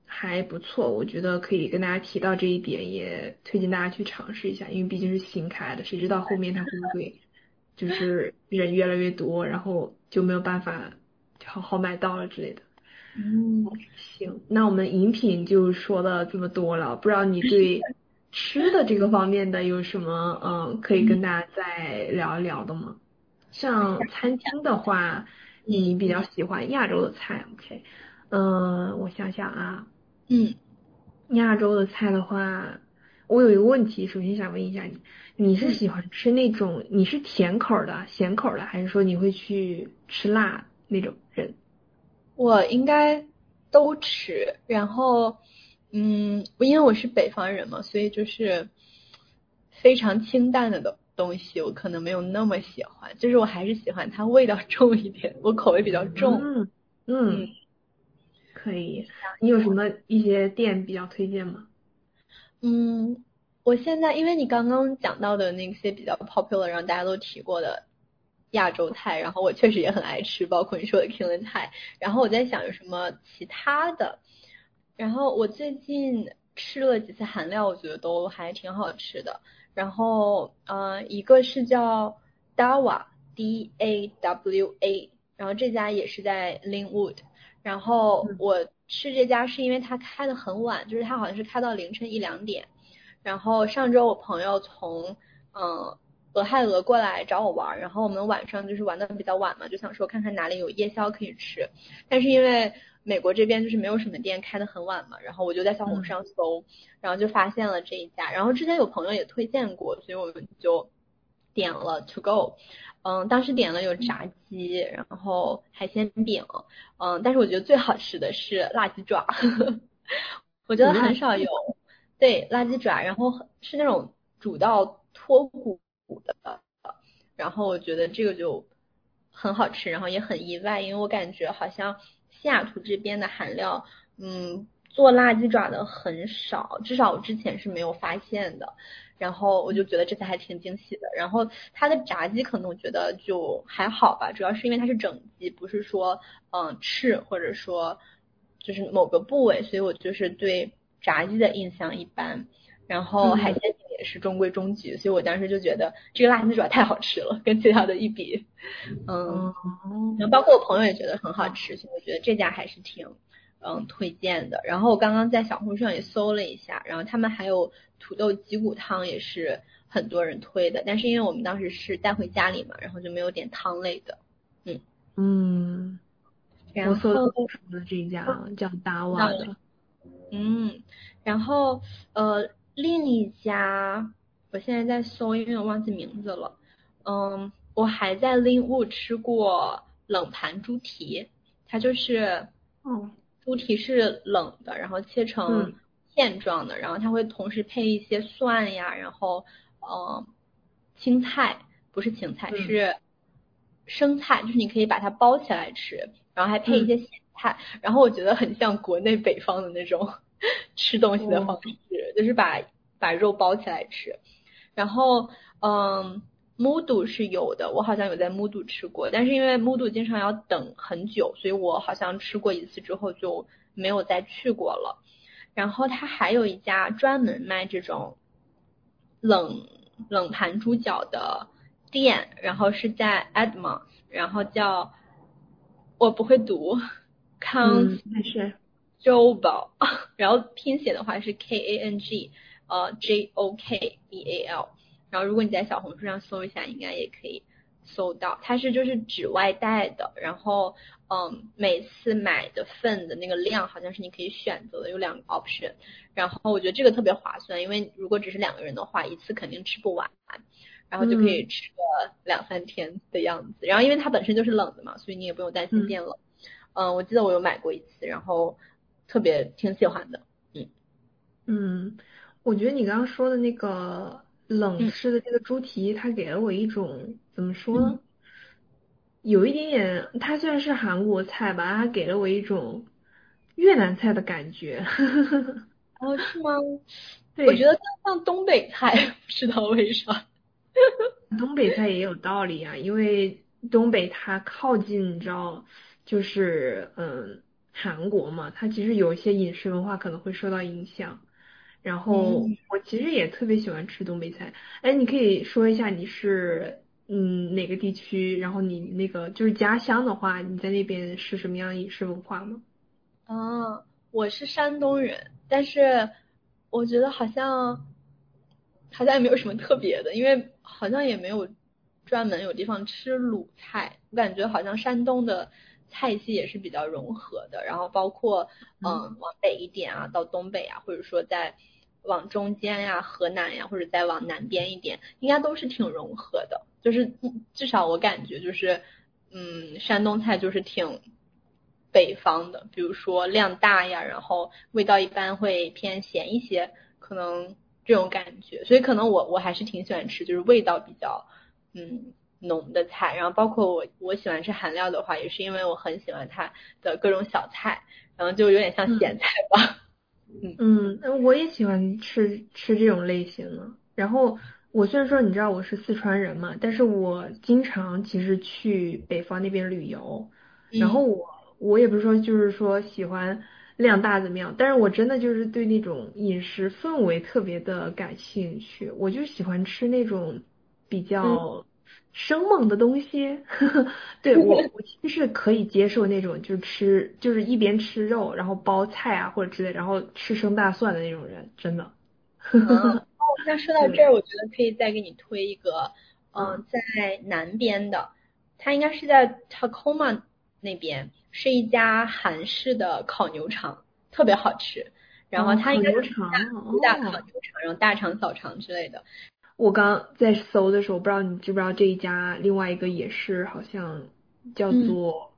还不错，我觉得可以跟大家提到这一点，也推荐大家去尝试一下，因为毕竟是新开的，谁知道后面它会不会就是人越来越多，然后就没有办法好好买到了之类的。 嗯， 行，那我们饮品就说了这么多了，不知道你对吃的这个方面的有什么嗯可以跟大家再聊一聊的吗？像餐厅的话，你比较喜欢亚洲的菜 ，OK？ 嗯，我想想啊， 嗯， 亚洲的菜的话，我有一个问题，首先想问一下你，你是喜欢吃那种你是甜口的、咸口的，还是说你会去吃辣那种人？ 我应该都吃，然后嗯，因为我是北方人嘛，所以就是非常清淡的东东西，我可能没有那么喜欢，就是我还是喜欢它味道重一点，我口味比较重。 嗯嗯，可以。你有什么一些店比较推荐吗？ 嗯，我现在因为你刚刚讲到的那些比较 popular，然后大家都提过的亚洲菜，然后我确实也很爱吃，包括你说的 Killing 菜。然后我在想有什么其他的，然后我最近吃了几次韩料，我觉得都还挺好吃的。然后呃，一个是叫 Dawa D A W A， 然后这家也是在 Linwood。然后我吃这家是因为它开的很晚，就是它好像是开到凌晨一两点。然后上周我朋友从嗯俄亥俄过来找我玩，然后我们晚上就是玩的比较晚嘛，就想说看看哪里有夜宵可以吃。但是因为美国这边就是没有什么店开的很晚嘛，然后我就在小红书上搜，然后就发现了这一家。然后之前有朋友也推荐过，所以我们就点了 to go。嗯，当时点了有炸鸡，然后海鲜饼，嗯，但是我觉得最好吃的是辣鸡爪，我觉得很少有，对，辣鸡爪，然后是那种煮到脱骨的，然后我觉得这个就很好吃，然后也很意外，因为我感觉好像西雅图这边的韩料，嗯，做辣鸡爪的很少，至少我之前是没有发现的。然后我就觉得这次还挺惊喜的。然后它的炸鸡可能我觉得就还好吧，主要是因为它是整鸡，不是说嗯翅或者说就是某个部位，所以我就是对炸鸡的印象一般。然后海鲜饼也是中规中矩，所以我当时就觉得这个辣鸡爪太好吃了，跟其他的一比，嗯，然后包括我朋友也觉得很好吃，所以我觉得这家还是挺嗯推荐的。然后我刚刚在小红书上也搜了一下，然后他们还有土豆鸡骨汤也是很多人推的，但是因为我们当时是带回家里嘛，然后就没有点汤类的。嗯嗯， 然后我搜到的这一家叫达瓦的。 嗯，然后呃另一家我现在在搜，因为我忘记名字了。嗯，我还在 Linwood 吃过冷盘猪蹄，它就是哦， 猪蹄是冷的，然后切成片状的，然后它会同时配一些蒜呀，然后呃青菜，不是芹菜，是生菜，就是你可以把它包起来吃，然后还配一些咸菜，然后我觉得很像国内北方的那种吃东西的方式，就是把把肉包起来吃。然后嗯，Mudu 是有的，我好像有在 Mudu 吃过，但是因为 Mudu 经常要等很久，所以我好像吃过一次之后就没有再去过了。然后它还有一家专门卖这种冷冷盘猪脚的店，然后是在 Edmonds， 然后叫我不会读 Count 没事 Jokbal， 然后拼写的话是 K A N G 呃 J O K B A L， 然后如果你在小红书上搜一下应该也可以搜到。它是就是只外带的，然后嗯每次买的份的那个量好像是你可以选择的，有两个 option， 然后我觉得这个特别划算，因为如果只是两个人的话一次肯定吃不完，然后就可以吃个两三天的样子。然后因为它本身就是冷的嘛，所以你也不用担心变冷。嗯，我记得我有买过一次，然后特别挺喜欢的。嗯嗯，我觉得你刚刚说的那个冷吃的这个猪蹄，它给了我一种怎么说呢？有一点点，它虽然是韩国菜吧，它给了我一种越南菜的感觉。 哦，是吗？ 对， 我觉得像东北菜，不知道为啥。 东北菜也有道理啊，因为东北它靠近，你知道，就是嗯， 韩国嘛，它其实有一些饮食文化可能会受到影响。然后我其实也特别喜欢吃东北菜。哎，你可以说一下你是嗯哪个地区？然后你那个就是家乡的话，你在那边是什么样的饮食文化吗？ 啊，我是山东人，但是我觉得好像好像也没有什么特别的，因为好像也没有专门有地方吃鲁菜。我感觉好像山东的菜系也是比较融合的，然后包括嗯往北一点啊，到东北啊，或者说在往中间呀、河南呀，或者再往南边一点，应该都是挺融合的。就是至少我感觉就是，嗯，山东菜就是挺北方的，比如说量大呀，然后味道一般会偏咸一些，可能这种感觉。所以可能我我还是挺喜欢吃，就是味道比较嗯浓的菜。然后包括我我喜欢吃韩料的话，也是因为我很喜欢它的各种小菜，然后就有点像咸菜吧。 嗯，嗯，我也喜欢吃吃这种类型的。然后我虽然说你知道我是四川人嘛，但是我经常其实去北方那边旅游。然后我我也不是说就是说喜欢量大怎么样，但是我真的就是对那种饮食氛围特别的感兴趣。我就喜欢吃那种比较生猛的东西。对，我我其实是可以接受那种就吃就是一边吃肉然后包菜啊或者之类，然后吃生大蒜的那种人，真的。 啊，那说到这儿，我觉得可以再给你推一个，嗯、 嗯， 在南边的，它应该是在 Tacoma 那边，是一家韩式的烤牛肠，特别好吃。然后哦， 它应该是烤牛肠主打烤牛哦。 肠，然后大肠、小肠之类的。 我刚在搜的时候，不知道你知不知道这一家另外一个也是好像叫嗯做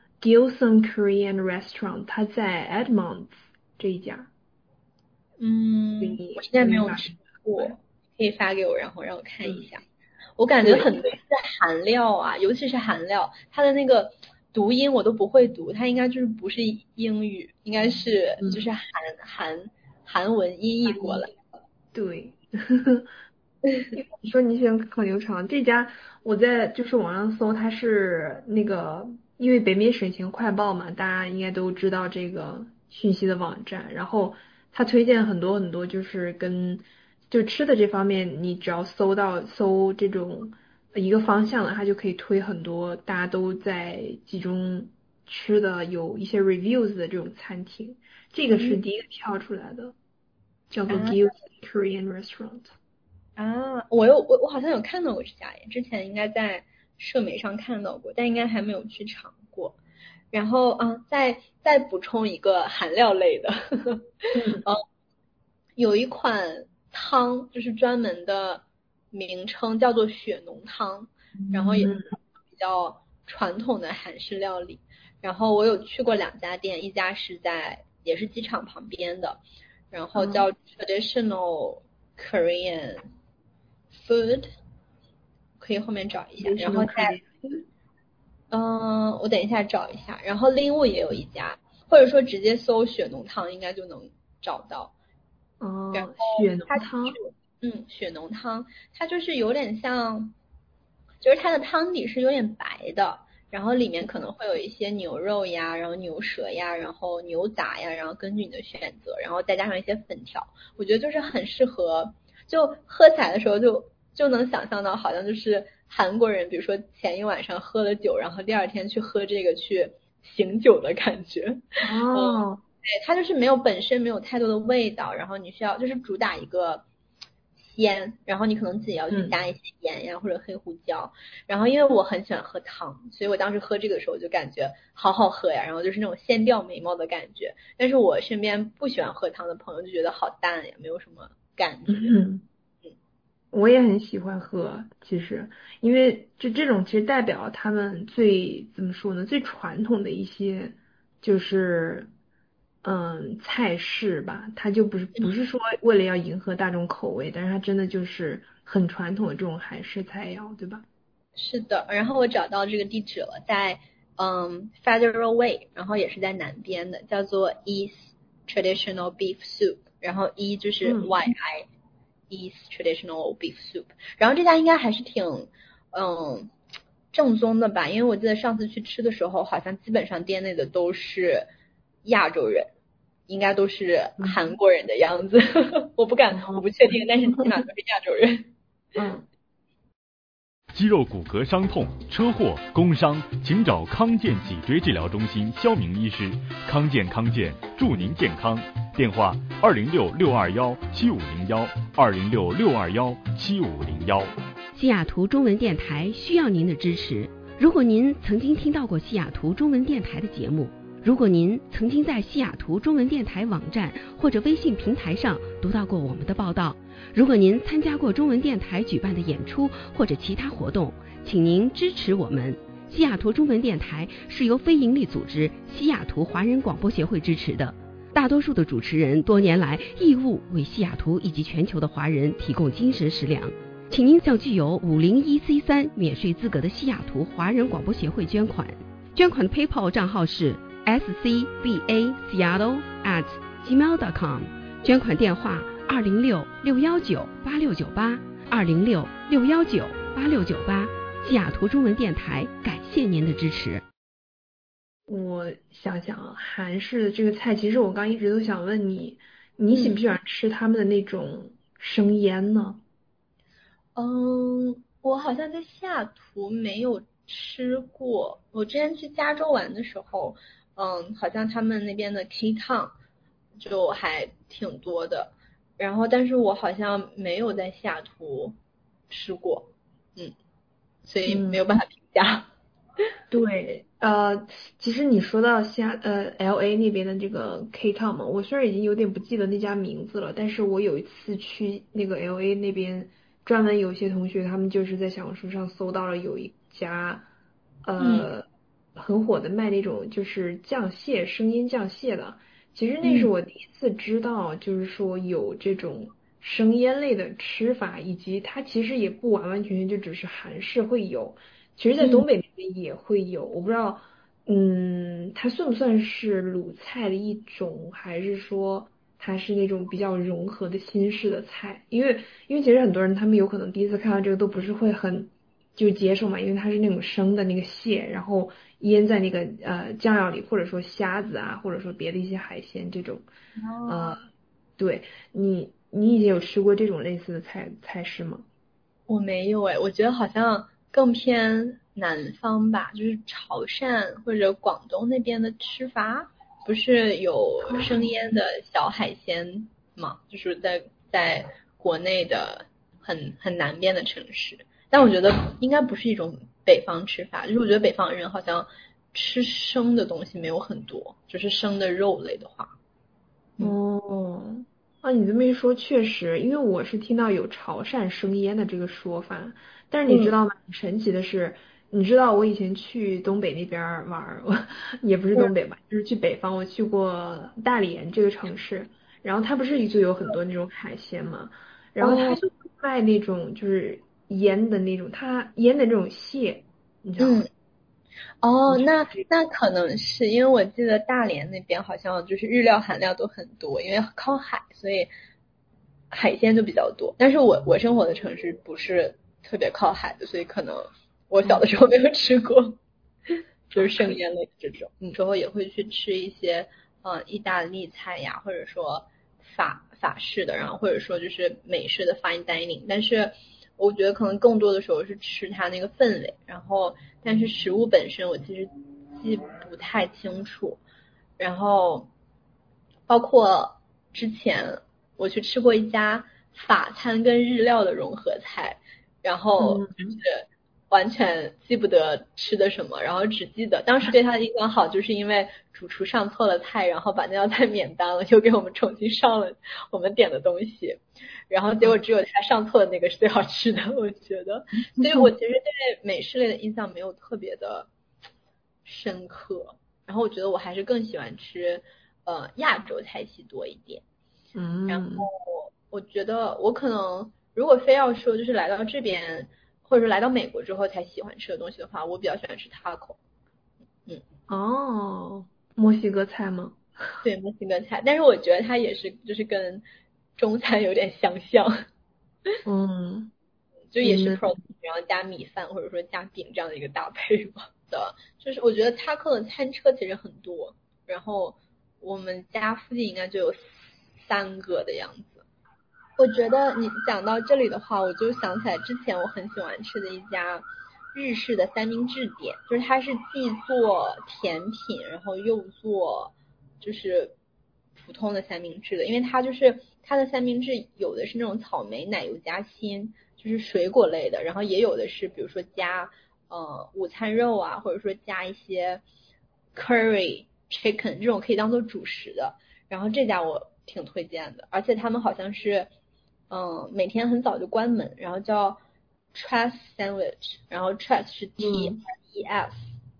Gilson Korean Restaurant，它在 Edmonds 这一家。 嗯，我现在没有吃过，可以发给我，然后让我看一下。我感觉很多是韩料啊，尤其是韩料，它的那个读音我都不会读，它应该就是不是英语，应该是就是韩韩韩文音译过来。 对。你说你喜欢烤牛肠这家，我在就是网上搜，它是那个因为北美省情快报嘛，大家应该都知道这个讯息的网站。然后它推荐很多很多，就是跟就吃的这方面，你只要搜到搜这种一个方向的，它就可以推很多大家都在集中吃的有一些 reviews 的这种餐厅。这个是第一个跳出来的，叫做 Gilson Korean Restaurant。 啊，我有我我好像有看到过这家耶，之前应该在社媒上看到过，但应该还没有去尝过。然后啊，再再补充一个韩料类的，嗯，有一款汤就是专门的名称叫做血浓汤，然后也是比较传统的韩式料理。然后我有去过两家店，一家是在也是机场旁边的，然后叫 Traditional Korean Food， 可以后面找一下，然后再嗯、呃，我等一下找一下。然后另物也有一家，或者说直接搜血浓汤应该就能找到。 哦， 然后血浓汤。 嗯，血浓汤，它就是有点像，就是它的汤底是有点白的，然后里面可能会有一些牛肉呀，然后牛舌呀，然后牛杂呀，然后根据你的选择，然后再加上一些粉条，我觉得就是很适合，就喝起来的时候就就能想象到，好像就是韩国人，比如说前一晚上喝了酒，然后第二天去喝这个去醒酒的感觉。 哦。 嗯，对，它就是没有本身没有太多的味道，然后你需要就是主打一个鲜，然后你可能自己要去加一些盐呀、嗯、或者黑胡椒。然后因为我很喜欢喝汤，所以我当时喝这个的时候就感觉好好喝呀，然后就是那种鲜掉眉毛的感觉。但是我身边不喜欢喝汤的朋友就觉得好淡呀，没有什么感觉。 嗯，我也很喜欢喝，其实因为就这种其实代表他们最怎么说呢，最传统的一些就是嗯菜式吧，它就不是不是说为了要迎合大众口味，但是它真的就是很传统的这种韩式菜肴，对吧？ 是的，然后我找到这个地址了，在嗯 Federal Way， 然后也是在南边的，叫做 East Traditional Beef Soup， 然后 E 就是 Y I、嗯、East Traditional Beef Soup， 然后这家应该还是挺嗯正宗的吧，因为我记得上次去吃的时候，好像基本上店内的都是亚洲人，应该都是韩国人的样子。我不敢，我不确定，但是起码都是亚洲人。 嗯。 肌肉骨骼伤痛、车祸、工伤，请找康健脊椎治疗中心肖明医师。康健康健，祝您健康。电话：二零六六二幺七五零幺，二零六六二幺七五零幺。 西雅图中文电台需要您的支持。如果您曾经听到过西雅图中文电台的节目，如果您曾经在西雅图中文电台网站或者微信平台上读到过我们的报道，如果您参加过中文电台举办的演出或者其他活动，请您支持我们。西雅图中文电台是由非营利组织西雅图华人广播协会支持的，大多数的主持人多年来义务为西雅图以及全球的华人提供精神食粮。请您向具有五零一 C 三免税资格的西雅图华人广播协会捐款，捐款的 PayPal 账号是 s c b a seattle at gmail dot com， 捐款电话二零六六幺九八六九八，二零六六幺九八六九八。西雅图中文电台感谢您的支持。 我想想，韩式的这个菜，其实我刚一直都想问你，你喜不喜欢吃他们的那种生腌呢？ 嗯，我好像在西雅图没有吃过。我之前去加州玩的时候，嗯，好像他们那边的 K 汤就还挺多的。然后，但是我好像没有在西雅图吃过，嗯，所以没有办法评价。 嗯、对，呃，其实你说到西雅呃 L A 那边的这个 K Town 嘛，我虽然已经有点不记得那家名字了，但是我有一次去那个 L A 那边。专门有些同学他们就是在小红书上搜到了有一家呃、嗯、很火的卖那种就是酱蟹生腌酱蟹的，其实那是我第一次知道就是说有这种生腌类的吃法，以及它其实也不完完全全就只是韩式会有，其实在东北那边也会有，我不知道嗯它算不算是鲁菜的一种，还是说它是那种比较融合的新式的菜，因为因为其实很多人他们有可能第一次看到这个都不是会很就接受嘛，因为它是那种生的那个蟹，然后腌在那个呃酱料里，或者说虾子啊，或者说别的一些海鲜这种，哦、呃，对你你以前有吃过这种类似的菜菜式吗？ 我没有哎，我觉得好像更偏南方吧，就是潮汕或者广东那边的吃法。不是有生腌的小海鲜吗？就是在在国内的很很南边的城市，但我觉得应该不是一种北方吃法，就是我觉得北方人好像吃生的东西没有很多，就是生的肉类的话。 哦，啊，你这么一说确实，因为我是听到有潮汕生腌的这个说法，但是你知道吗？很神奇的是。你知道我以前去东北那边玩，我也不是东北吧，就是去北方，我去过大连这个城市，然后它不是就有很多那种海鲜嘛，然后它就卖那种就是腌的那种，它腌的这种蟹，你知道吗？ 嗯、哦，那那可能是因为我记得大连那边好像就是日料含量都很多，因为靠海，所以海鲜就比较多。但是我我生活的城市不是特别靠海的，所以可能。我小的时候没有吃过，就是生腌类这种，有时候也会去吃一些呃意大利菜呀，或者说法法式的，然后或者说就是美式的 fine dining， 但是我觉得可能更多的时候是吃它那个氛围，然后但是食物本身我其实记不太清楚，然后包括之前我去吃过一家法餐跟日料的融合菜，然后就是完全记不得吃的什么，然后只记得当时对他的印象好，就是因为主厨上错了菜，然后把那道菜免单了，又给我们重新上了我们点的东西，然后结果只有他上错的那个是最好吃的，我觉得。所以我其实对美式类的印象没有特别的深刻，然后我觉得我还是更喜欢吃呃亚洲菜系多一点。 嗯， 然后我觉得我可能如果非要说就是来到这边。或者说来到美国之后才喜欢吃的东西的话，我比较喜欢吃 taco。嗯， 哦，墨西哥菜吗？ 对，墨西哥菜，但是我觉得它也是就是跟中餐有点相像。 嗯， 就也是 protein，、嗯、然后加米饭或者说加饼这样的一个搭配嘛的。就是我觉得 taco 的餐车其实很多，然后我们家附近应该就有三个的样子。我觉得你讲到这里的话，我就想起来之前我很喜欢吃的一家日式的三明治店，就是它是既做甜品，然后又做就是普通的三明治的，因为它就是它的三明治有的是那种草莓奶油夹心，就是水果类的，然后也有的是比如说加呃午餐肉啊，或者说加一些 curry chicken 这种可以当做主食的，然后这家我挺推荐的，而且他们好像是嗯每天很早就关门，然后叫 Tress Sandwich， 然后 Tress 是 T R E S、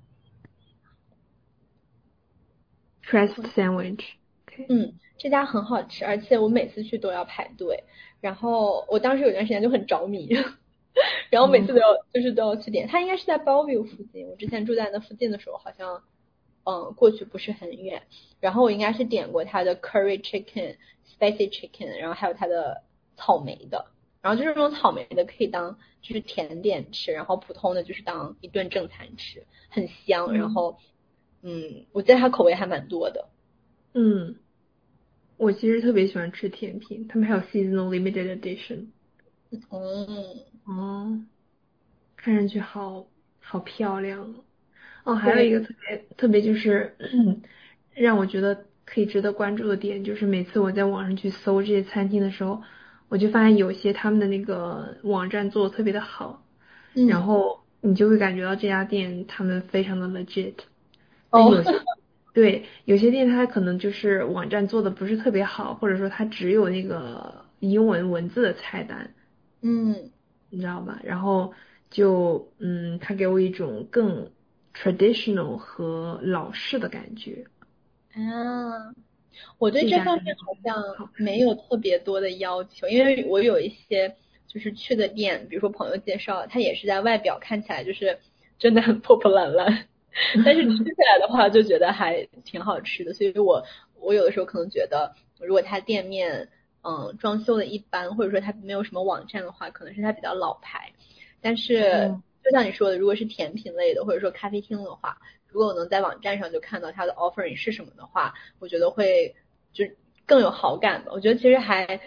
嗯、Tress Sandwich、okay. 嗯，这家很好吃，而且我每次去都要排队，然后我当时有段时间就很着迷然后每次都要、嗯、就是都要去点，它应该是在 Bellevue 附近，我之前住在那附近的时候好像嗯过去不是很远，然后我应该是点过它的 curry chicken spicy chicken， 然后还有它的草莓的，然后就是这种草莓的可以当就是甜点吃，然后普通的就是当一顿正餐吃，很香，然后嗯我记得它口味还蛮多的。 嗯，我其实特别喜欢吃甜品，他们还有 seasonal limited edition。 嗯哦，看上去好好漂亮哦。还有一个特别特别就是让我觉得可以值得关注的点，就是每次我在网上去搜这些餐厅的时候，我就发现有些他们的那个网站做的特别的好、 嗯、 然后你就会感觉到这家店他们非常的 legit。 哦， 有些对，有些店它可能就是网站做的不是特别好，或者说它只有那个英文文字的菜单， 嗯， 你知道吧？然后就嗯，它给我一种更 traditional 和老式的感觉。 啊，我对这方面好像没有特别多的要求，因为我有一些就是去的店，比如说朋友介绍，它也是在外表看起来就是真的很破破烂烂，但是吃起来的话就觉得还挺好吃的，所以我我有的时候可能觉得，如果它店面嗯装修的一般，或者说它没有什么网站的话，可能是它比较老牌。但是、嗯、就像你说的，如果是甜品类的或者说咖啡厅的话，如果我能在网站上就看到它的 offering 是什么的话，我觉得会就更有好感吧。我觉得其实还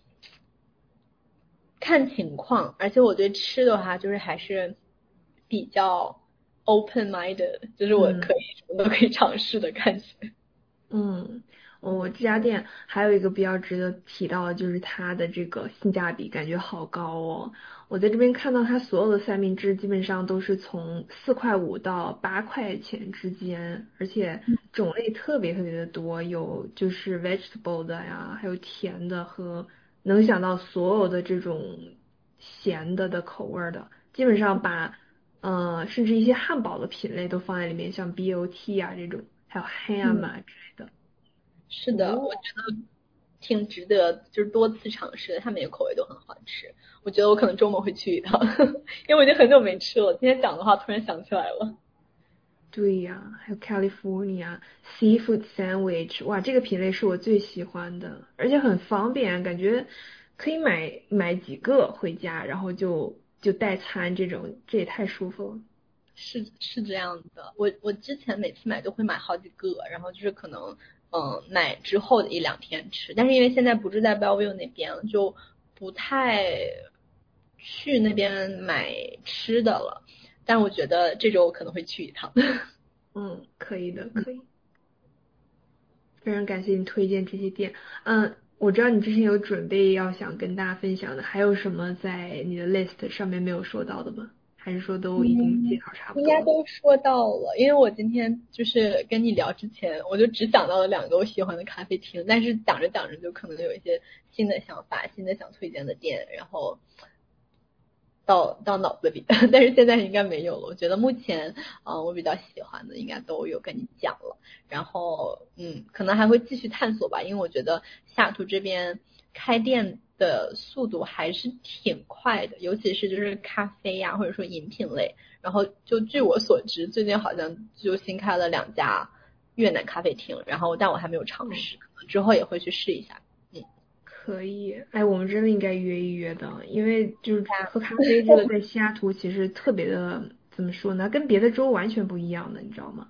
看情况，而且我对吃的话就是还是比较 open minded， 就是我可以什么都可以尝试的感觉。 嗯，我这家店还有一个比较值得提到的就是它的这个性价比感觉好高哦。我在这边看到它所有的三明治基本上都是从四块五到八块钱之间，而且种类特别特别的多，有就是 vegetable 的呀，还有甜的和能想到所有的这种咸的的口味的，基本上把呃甚至一些汉堡的品类都放在里面，像 B O T 啊这种，还有 ham 啊之类的。嗯、 是的、哦，我觉得挺值得就是多次尝试的，他们也口味都很好吃。我觉得我可能周末会去一趟，因为我已经很久没吃了。今天讲的话突然想起来了。 对呀，还有 California seafood sandwich， 哇，这个品类是我最喜欢的，而且很方便，感觉可以买买几个回家，然后就就代餐这种，这也太舒服了。 是是这样的，我我之前每次买都会买好几个，然后就是可能嗯买之后的一两天吃，但是因为现在不是在 Bellevue 那边，就不太去那边买吃的了。但我觉得这周可能会去一趟。 嗯，可以的，可以。非常感谢你推荐这些店。嗯，我知道你之前有准备要想跟大家分享的，还有什么在你的 list 上面没有说到的吗？还是说都已经介绍差不多了？ 应该都说到了，因为我今天就是跟你聊之前，我就只想到了两个我喜欢的咖啡厅，但是讲着讲着就可能有一些新的想法、新的想推荐的店，然后到到脑子里，但是现在应该没有了。我觉得目前嗯、呃、我比较喜欢的应该都有跟你讲了，然后嗯可能还会继续探索吧，因为我觉得西雅图这边开店的速度还是挺快的，尤其是就是咖啡呀、啊、或者说饮品类，然后就据我所知最近好像就新开了两家越南咖啡厅，然后但我还没有尝试，可能之后也会去试一下。嗯， 可以，哎，我们真的应该约一约的，因为就是喝咖啡这个在西雅图其实特别的怎么说呢，跟别的州完全不一样的，你知道吗？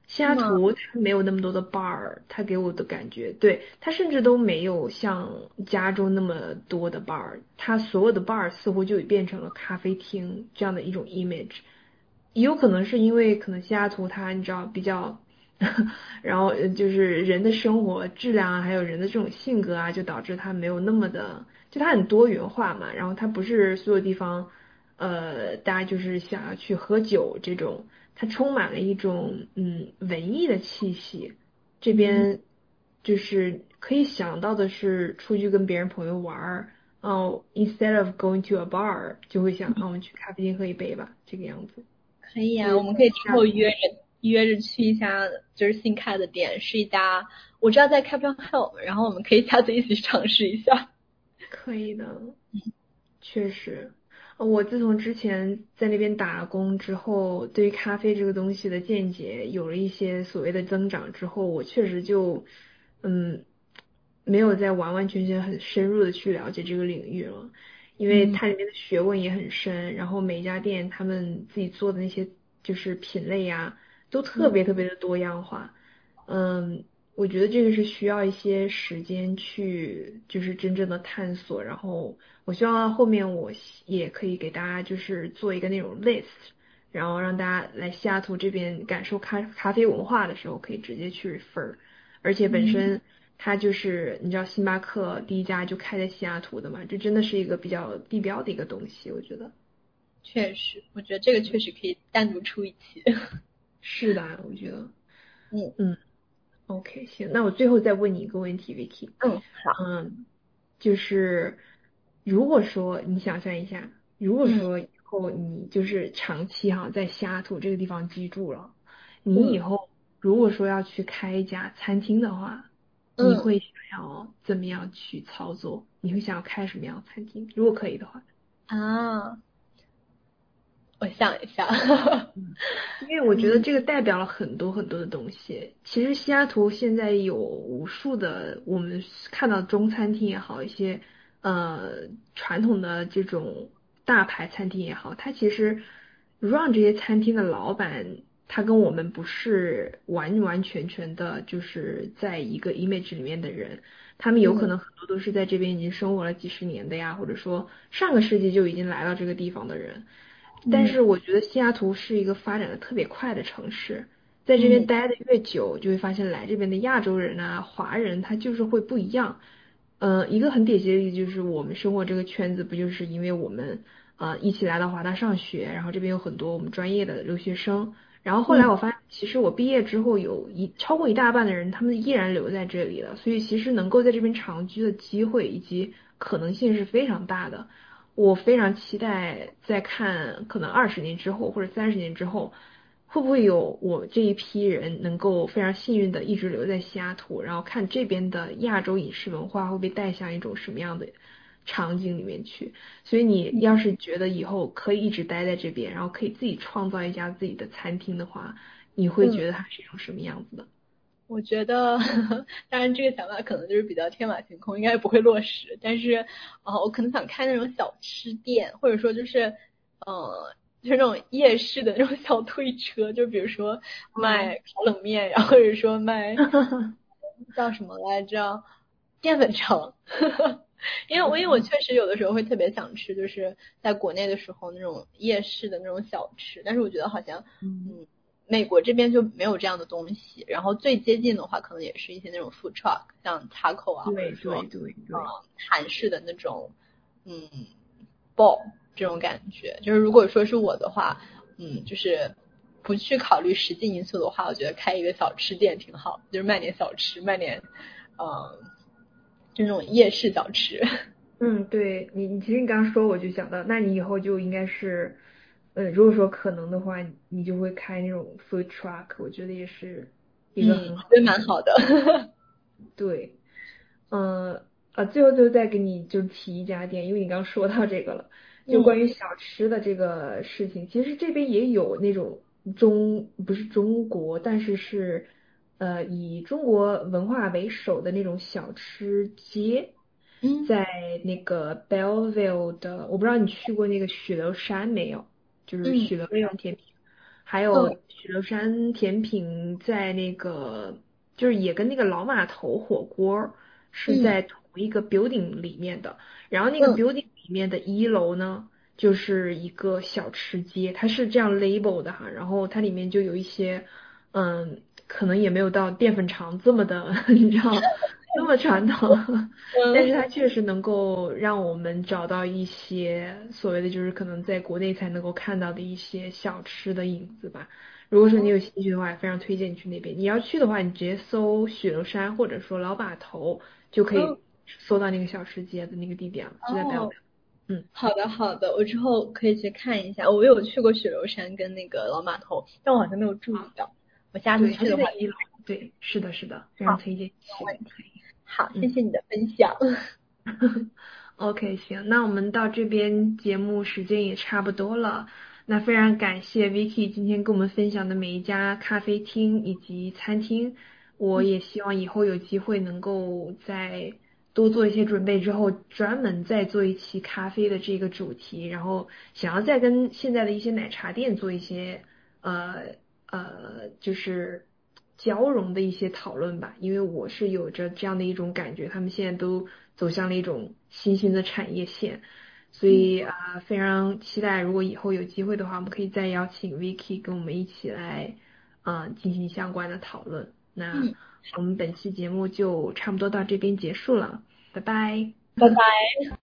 西雅图它没有那么多的 bar， 它给我的感觉，对，它甚至都没有像加州那么多的 bar， 它所有的 bar 似乎就变成了咖啡厅这样的一种 image。也有可能是因为可能西雅图它你知道比较，然后就是人的生活质量啊，还有人的这种性格啊，就导致它没有那么的，就它很多元化嘛，然后它不是所有地方，呃，大家就是想要去喝酒这种。它充满了一种嗯文艺的气息，这边就是可以想到的是出去跟别人朋友玩儿，哦 ，instead of going to a bar， 就会想啊，我们去咖啡厅喝一杯吧，这个样子。 可以啊，我们可以之后约着约着去一下，就是新开的店，是一家我知道在 Capitol Hill， 然后我们可以下次一起尝试一下。 可以的，确实。我自从之前在那边打工之后，对于咖啡这个东西的见解有了一些所谓的增长之后，我确实就嗯没有再完完全全很深入的去了解这个领域了，因为它里面的学问也很深，然后每一家店他们自己做的那些就是品类呀，都特别特别的多样化，嗯。我觉得这个是需要一些时间去，就是真正的探索。然后我希望后面我也可以给大家就是做一个那种 list， 然后让大家来西雅图这边感受咖咖啡文化的时候，可以直接去 refer。而且本身它就是你知道星巴克第一家就开在西雅图的嘛，这真的是一个比较地标的一个东西，我觉得。 确实，我觉得这个确实可以单独出一期。 是的，我觉得。 嗯嗯。OK， 行，那我最后再问你一个问题 ，Vicky。 嗯，好。 嗯，就是如果说你想象一下，如果说以后你就是长期哈在西雅图这个地方居住了，你以后如果说要去开一家餐厅的话， 嗯、 你会想要怎么样去操作？你会想要开什么样的餐厅？如果可以的话。 啊。我想一下， 因为我觉得这个代表了很多很多的东西。其实西雅图现在有无数的我们看到中餐厅也好，一些呃传统的这种大牌餐厅也好，它其实 run 这些餐厅的老板，他跟我们不是完完全全的就是在一个 image 里面的人。他们有可能很多都是在这边已经生活了几十年的呀，或者说上个世纪就已经来到这个地方的人。但是我觉得西雅图是一个发展的特别快的城市，在这边待的越久，就会发现来这边的亚洲人啊、华人他就是会不一样。呃，一个很典型的例子就是我们生活这个圈子，不就是因为我们啊、呃、一起来到华大上学，然后这边有很多我们专业的留学生，然后后来我发现其实我毕业之后有一超过一大半的人他们依然留在这里了，所以其实能够在这边长居的机会以及可能性是非常大的。我非常期待再看可能二十年之后或者三十年之后，会不会有我这一批人能够非常幸运的一直留在西雅图，然后看这边的亚洲饮食文化会被带向一种什么样的场景里面去。所以你要是觉得以后可以一直待在这边，然后可以自己创造一家自己的餐厅的话，你会觉得它是一种什么样子的？ 我觉得，当然这个想法可能就是比较天马行空，应该不会落实。但是，呃，我可能想开那种小吃店，或者说就是，呃，就是那种夜市的那种小推车，就比如说卖烤冷面，然后或者说卖叫什么来着，淀粉肠。因为我因为我确实有的时候会特别想吃，就是在国内的时候那种夜市的那种小吃，但是我觉得好像，嗯。美国这边就没有这样的东西，然后最接近的话，可能也是一些那种 food truck， 像 taco 啊，或者说对对对， 呃，韩式的那种，嗯 ball 这种感觉。就是如果说是我的话，嗯，就是不去考虑实际因素的话，我觉得开一个小吃店挺好，就是卖点小吃，卖点，呃，就那种夜市小吃。 嗯，对你，你其实你刚刚说，我就想到，那你以后就应该是。呃，如果说可能的话，你就会开那种 food truck， 我觉得也是一个很好的， 嗯，蛮好的。 对，嗯啊，最后最后再给你就提一家店，因为你刚说到这个了，就关于小吃的这个事情，嗯、其实这边也有那种中不是中国，但是是呃以中国文化为首的那种小吃街。 嗯， 在那个 Belleville 的，我不知道你去过那个许留山没有？就是许留山甜品，嗯、 还有许留山甜品在那个就是也跟那个老码头火锅是在同一个 building 里面的，然后那个 building 里面的一楼呢就是一个小吃街，它是这样 label 的哈，然后它里面就有一些嗯可能也没有到淀粉肠这么的你知道这么传统，但是它确实能够让我们找到一些所谓的就是可能在国内才能够看到的一些小吃的影子吧。如果说你有兴趣的话，也非常推荐你去那边。你要去的话，你直接搜许留山或者说老码头就可以搜到那个小吃街的那个地点了，就在北澳。嗯， 好的好的，我之后可以去看一下。我有去过许留山跟那个老码头，但我好像没有注意到。我下次去的话， 对，是的，是的，非常推荐。 没问题。好，谢谢你的分享。 OK， 行，那我们到这边节目时间也差不多了。那非常感谢 Vicky 今天跟我们分享的每一家咖啡厅以及餐厅。我也希望以后有机会能够再多做一些准备之后，专门再做一期咖啡的这个主题，然后想要再跟现在的一些奶茶店做一些呃呃就是交融的一些讨论吧，因为我是有着这样的一种感觉，他们现在都走向了一种新兴的产业线，所以啊、呃、非常期待，如果以后有机会的话，我们可以再邀请 Vicky 跟我们一起来啊、呃、进行相关的讨论。那我们本期节目就差不多到这边结束了，拜拜， 拜拜。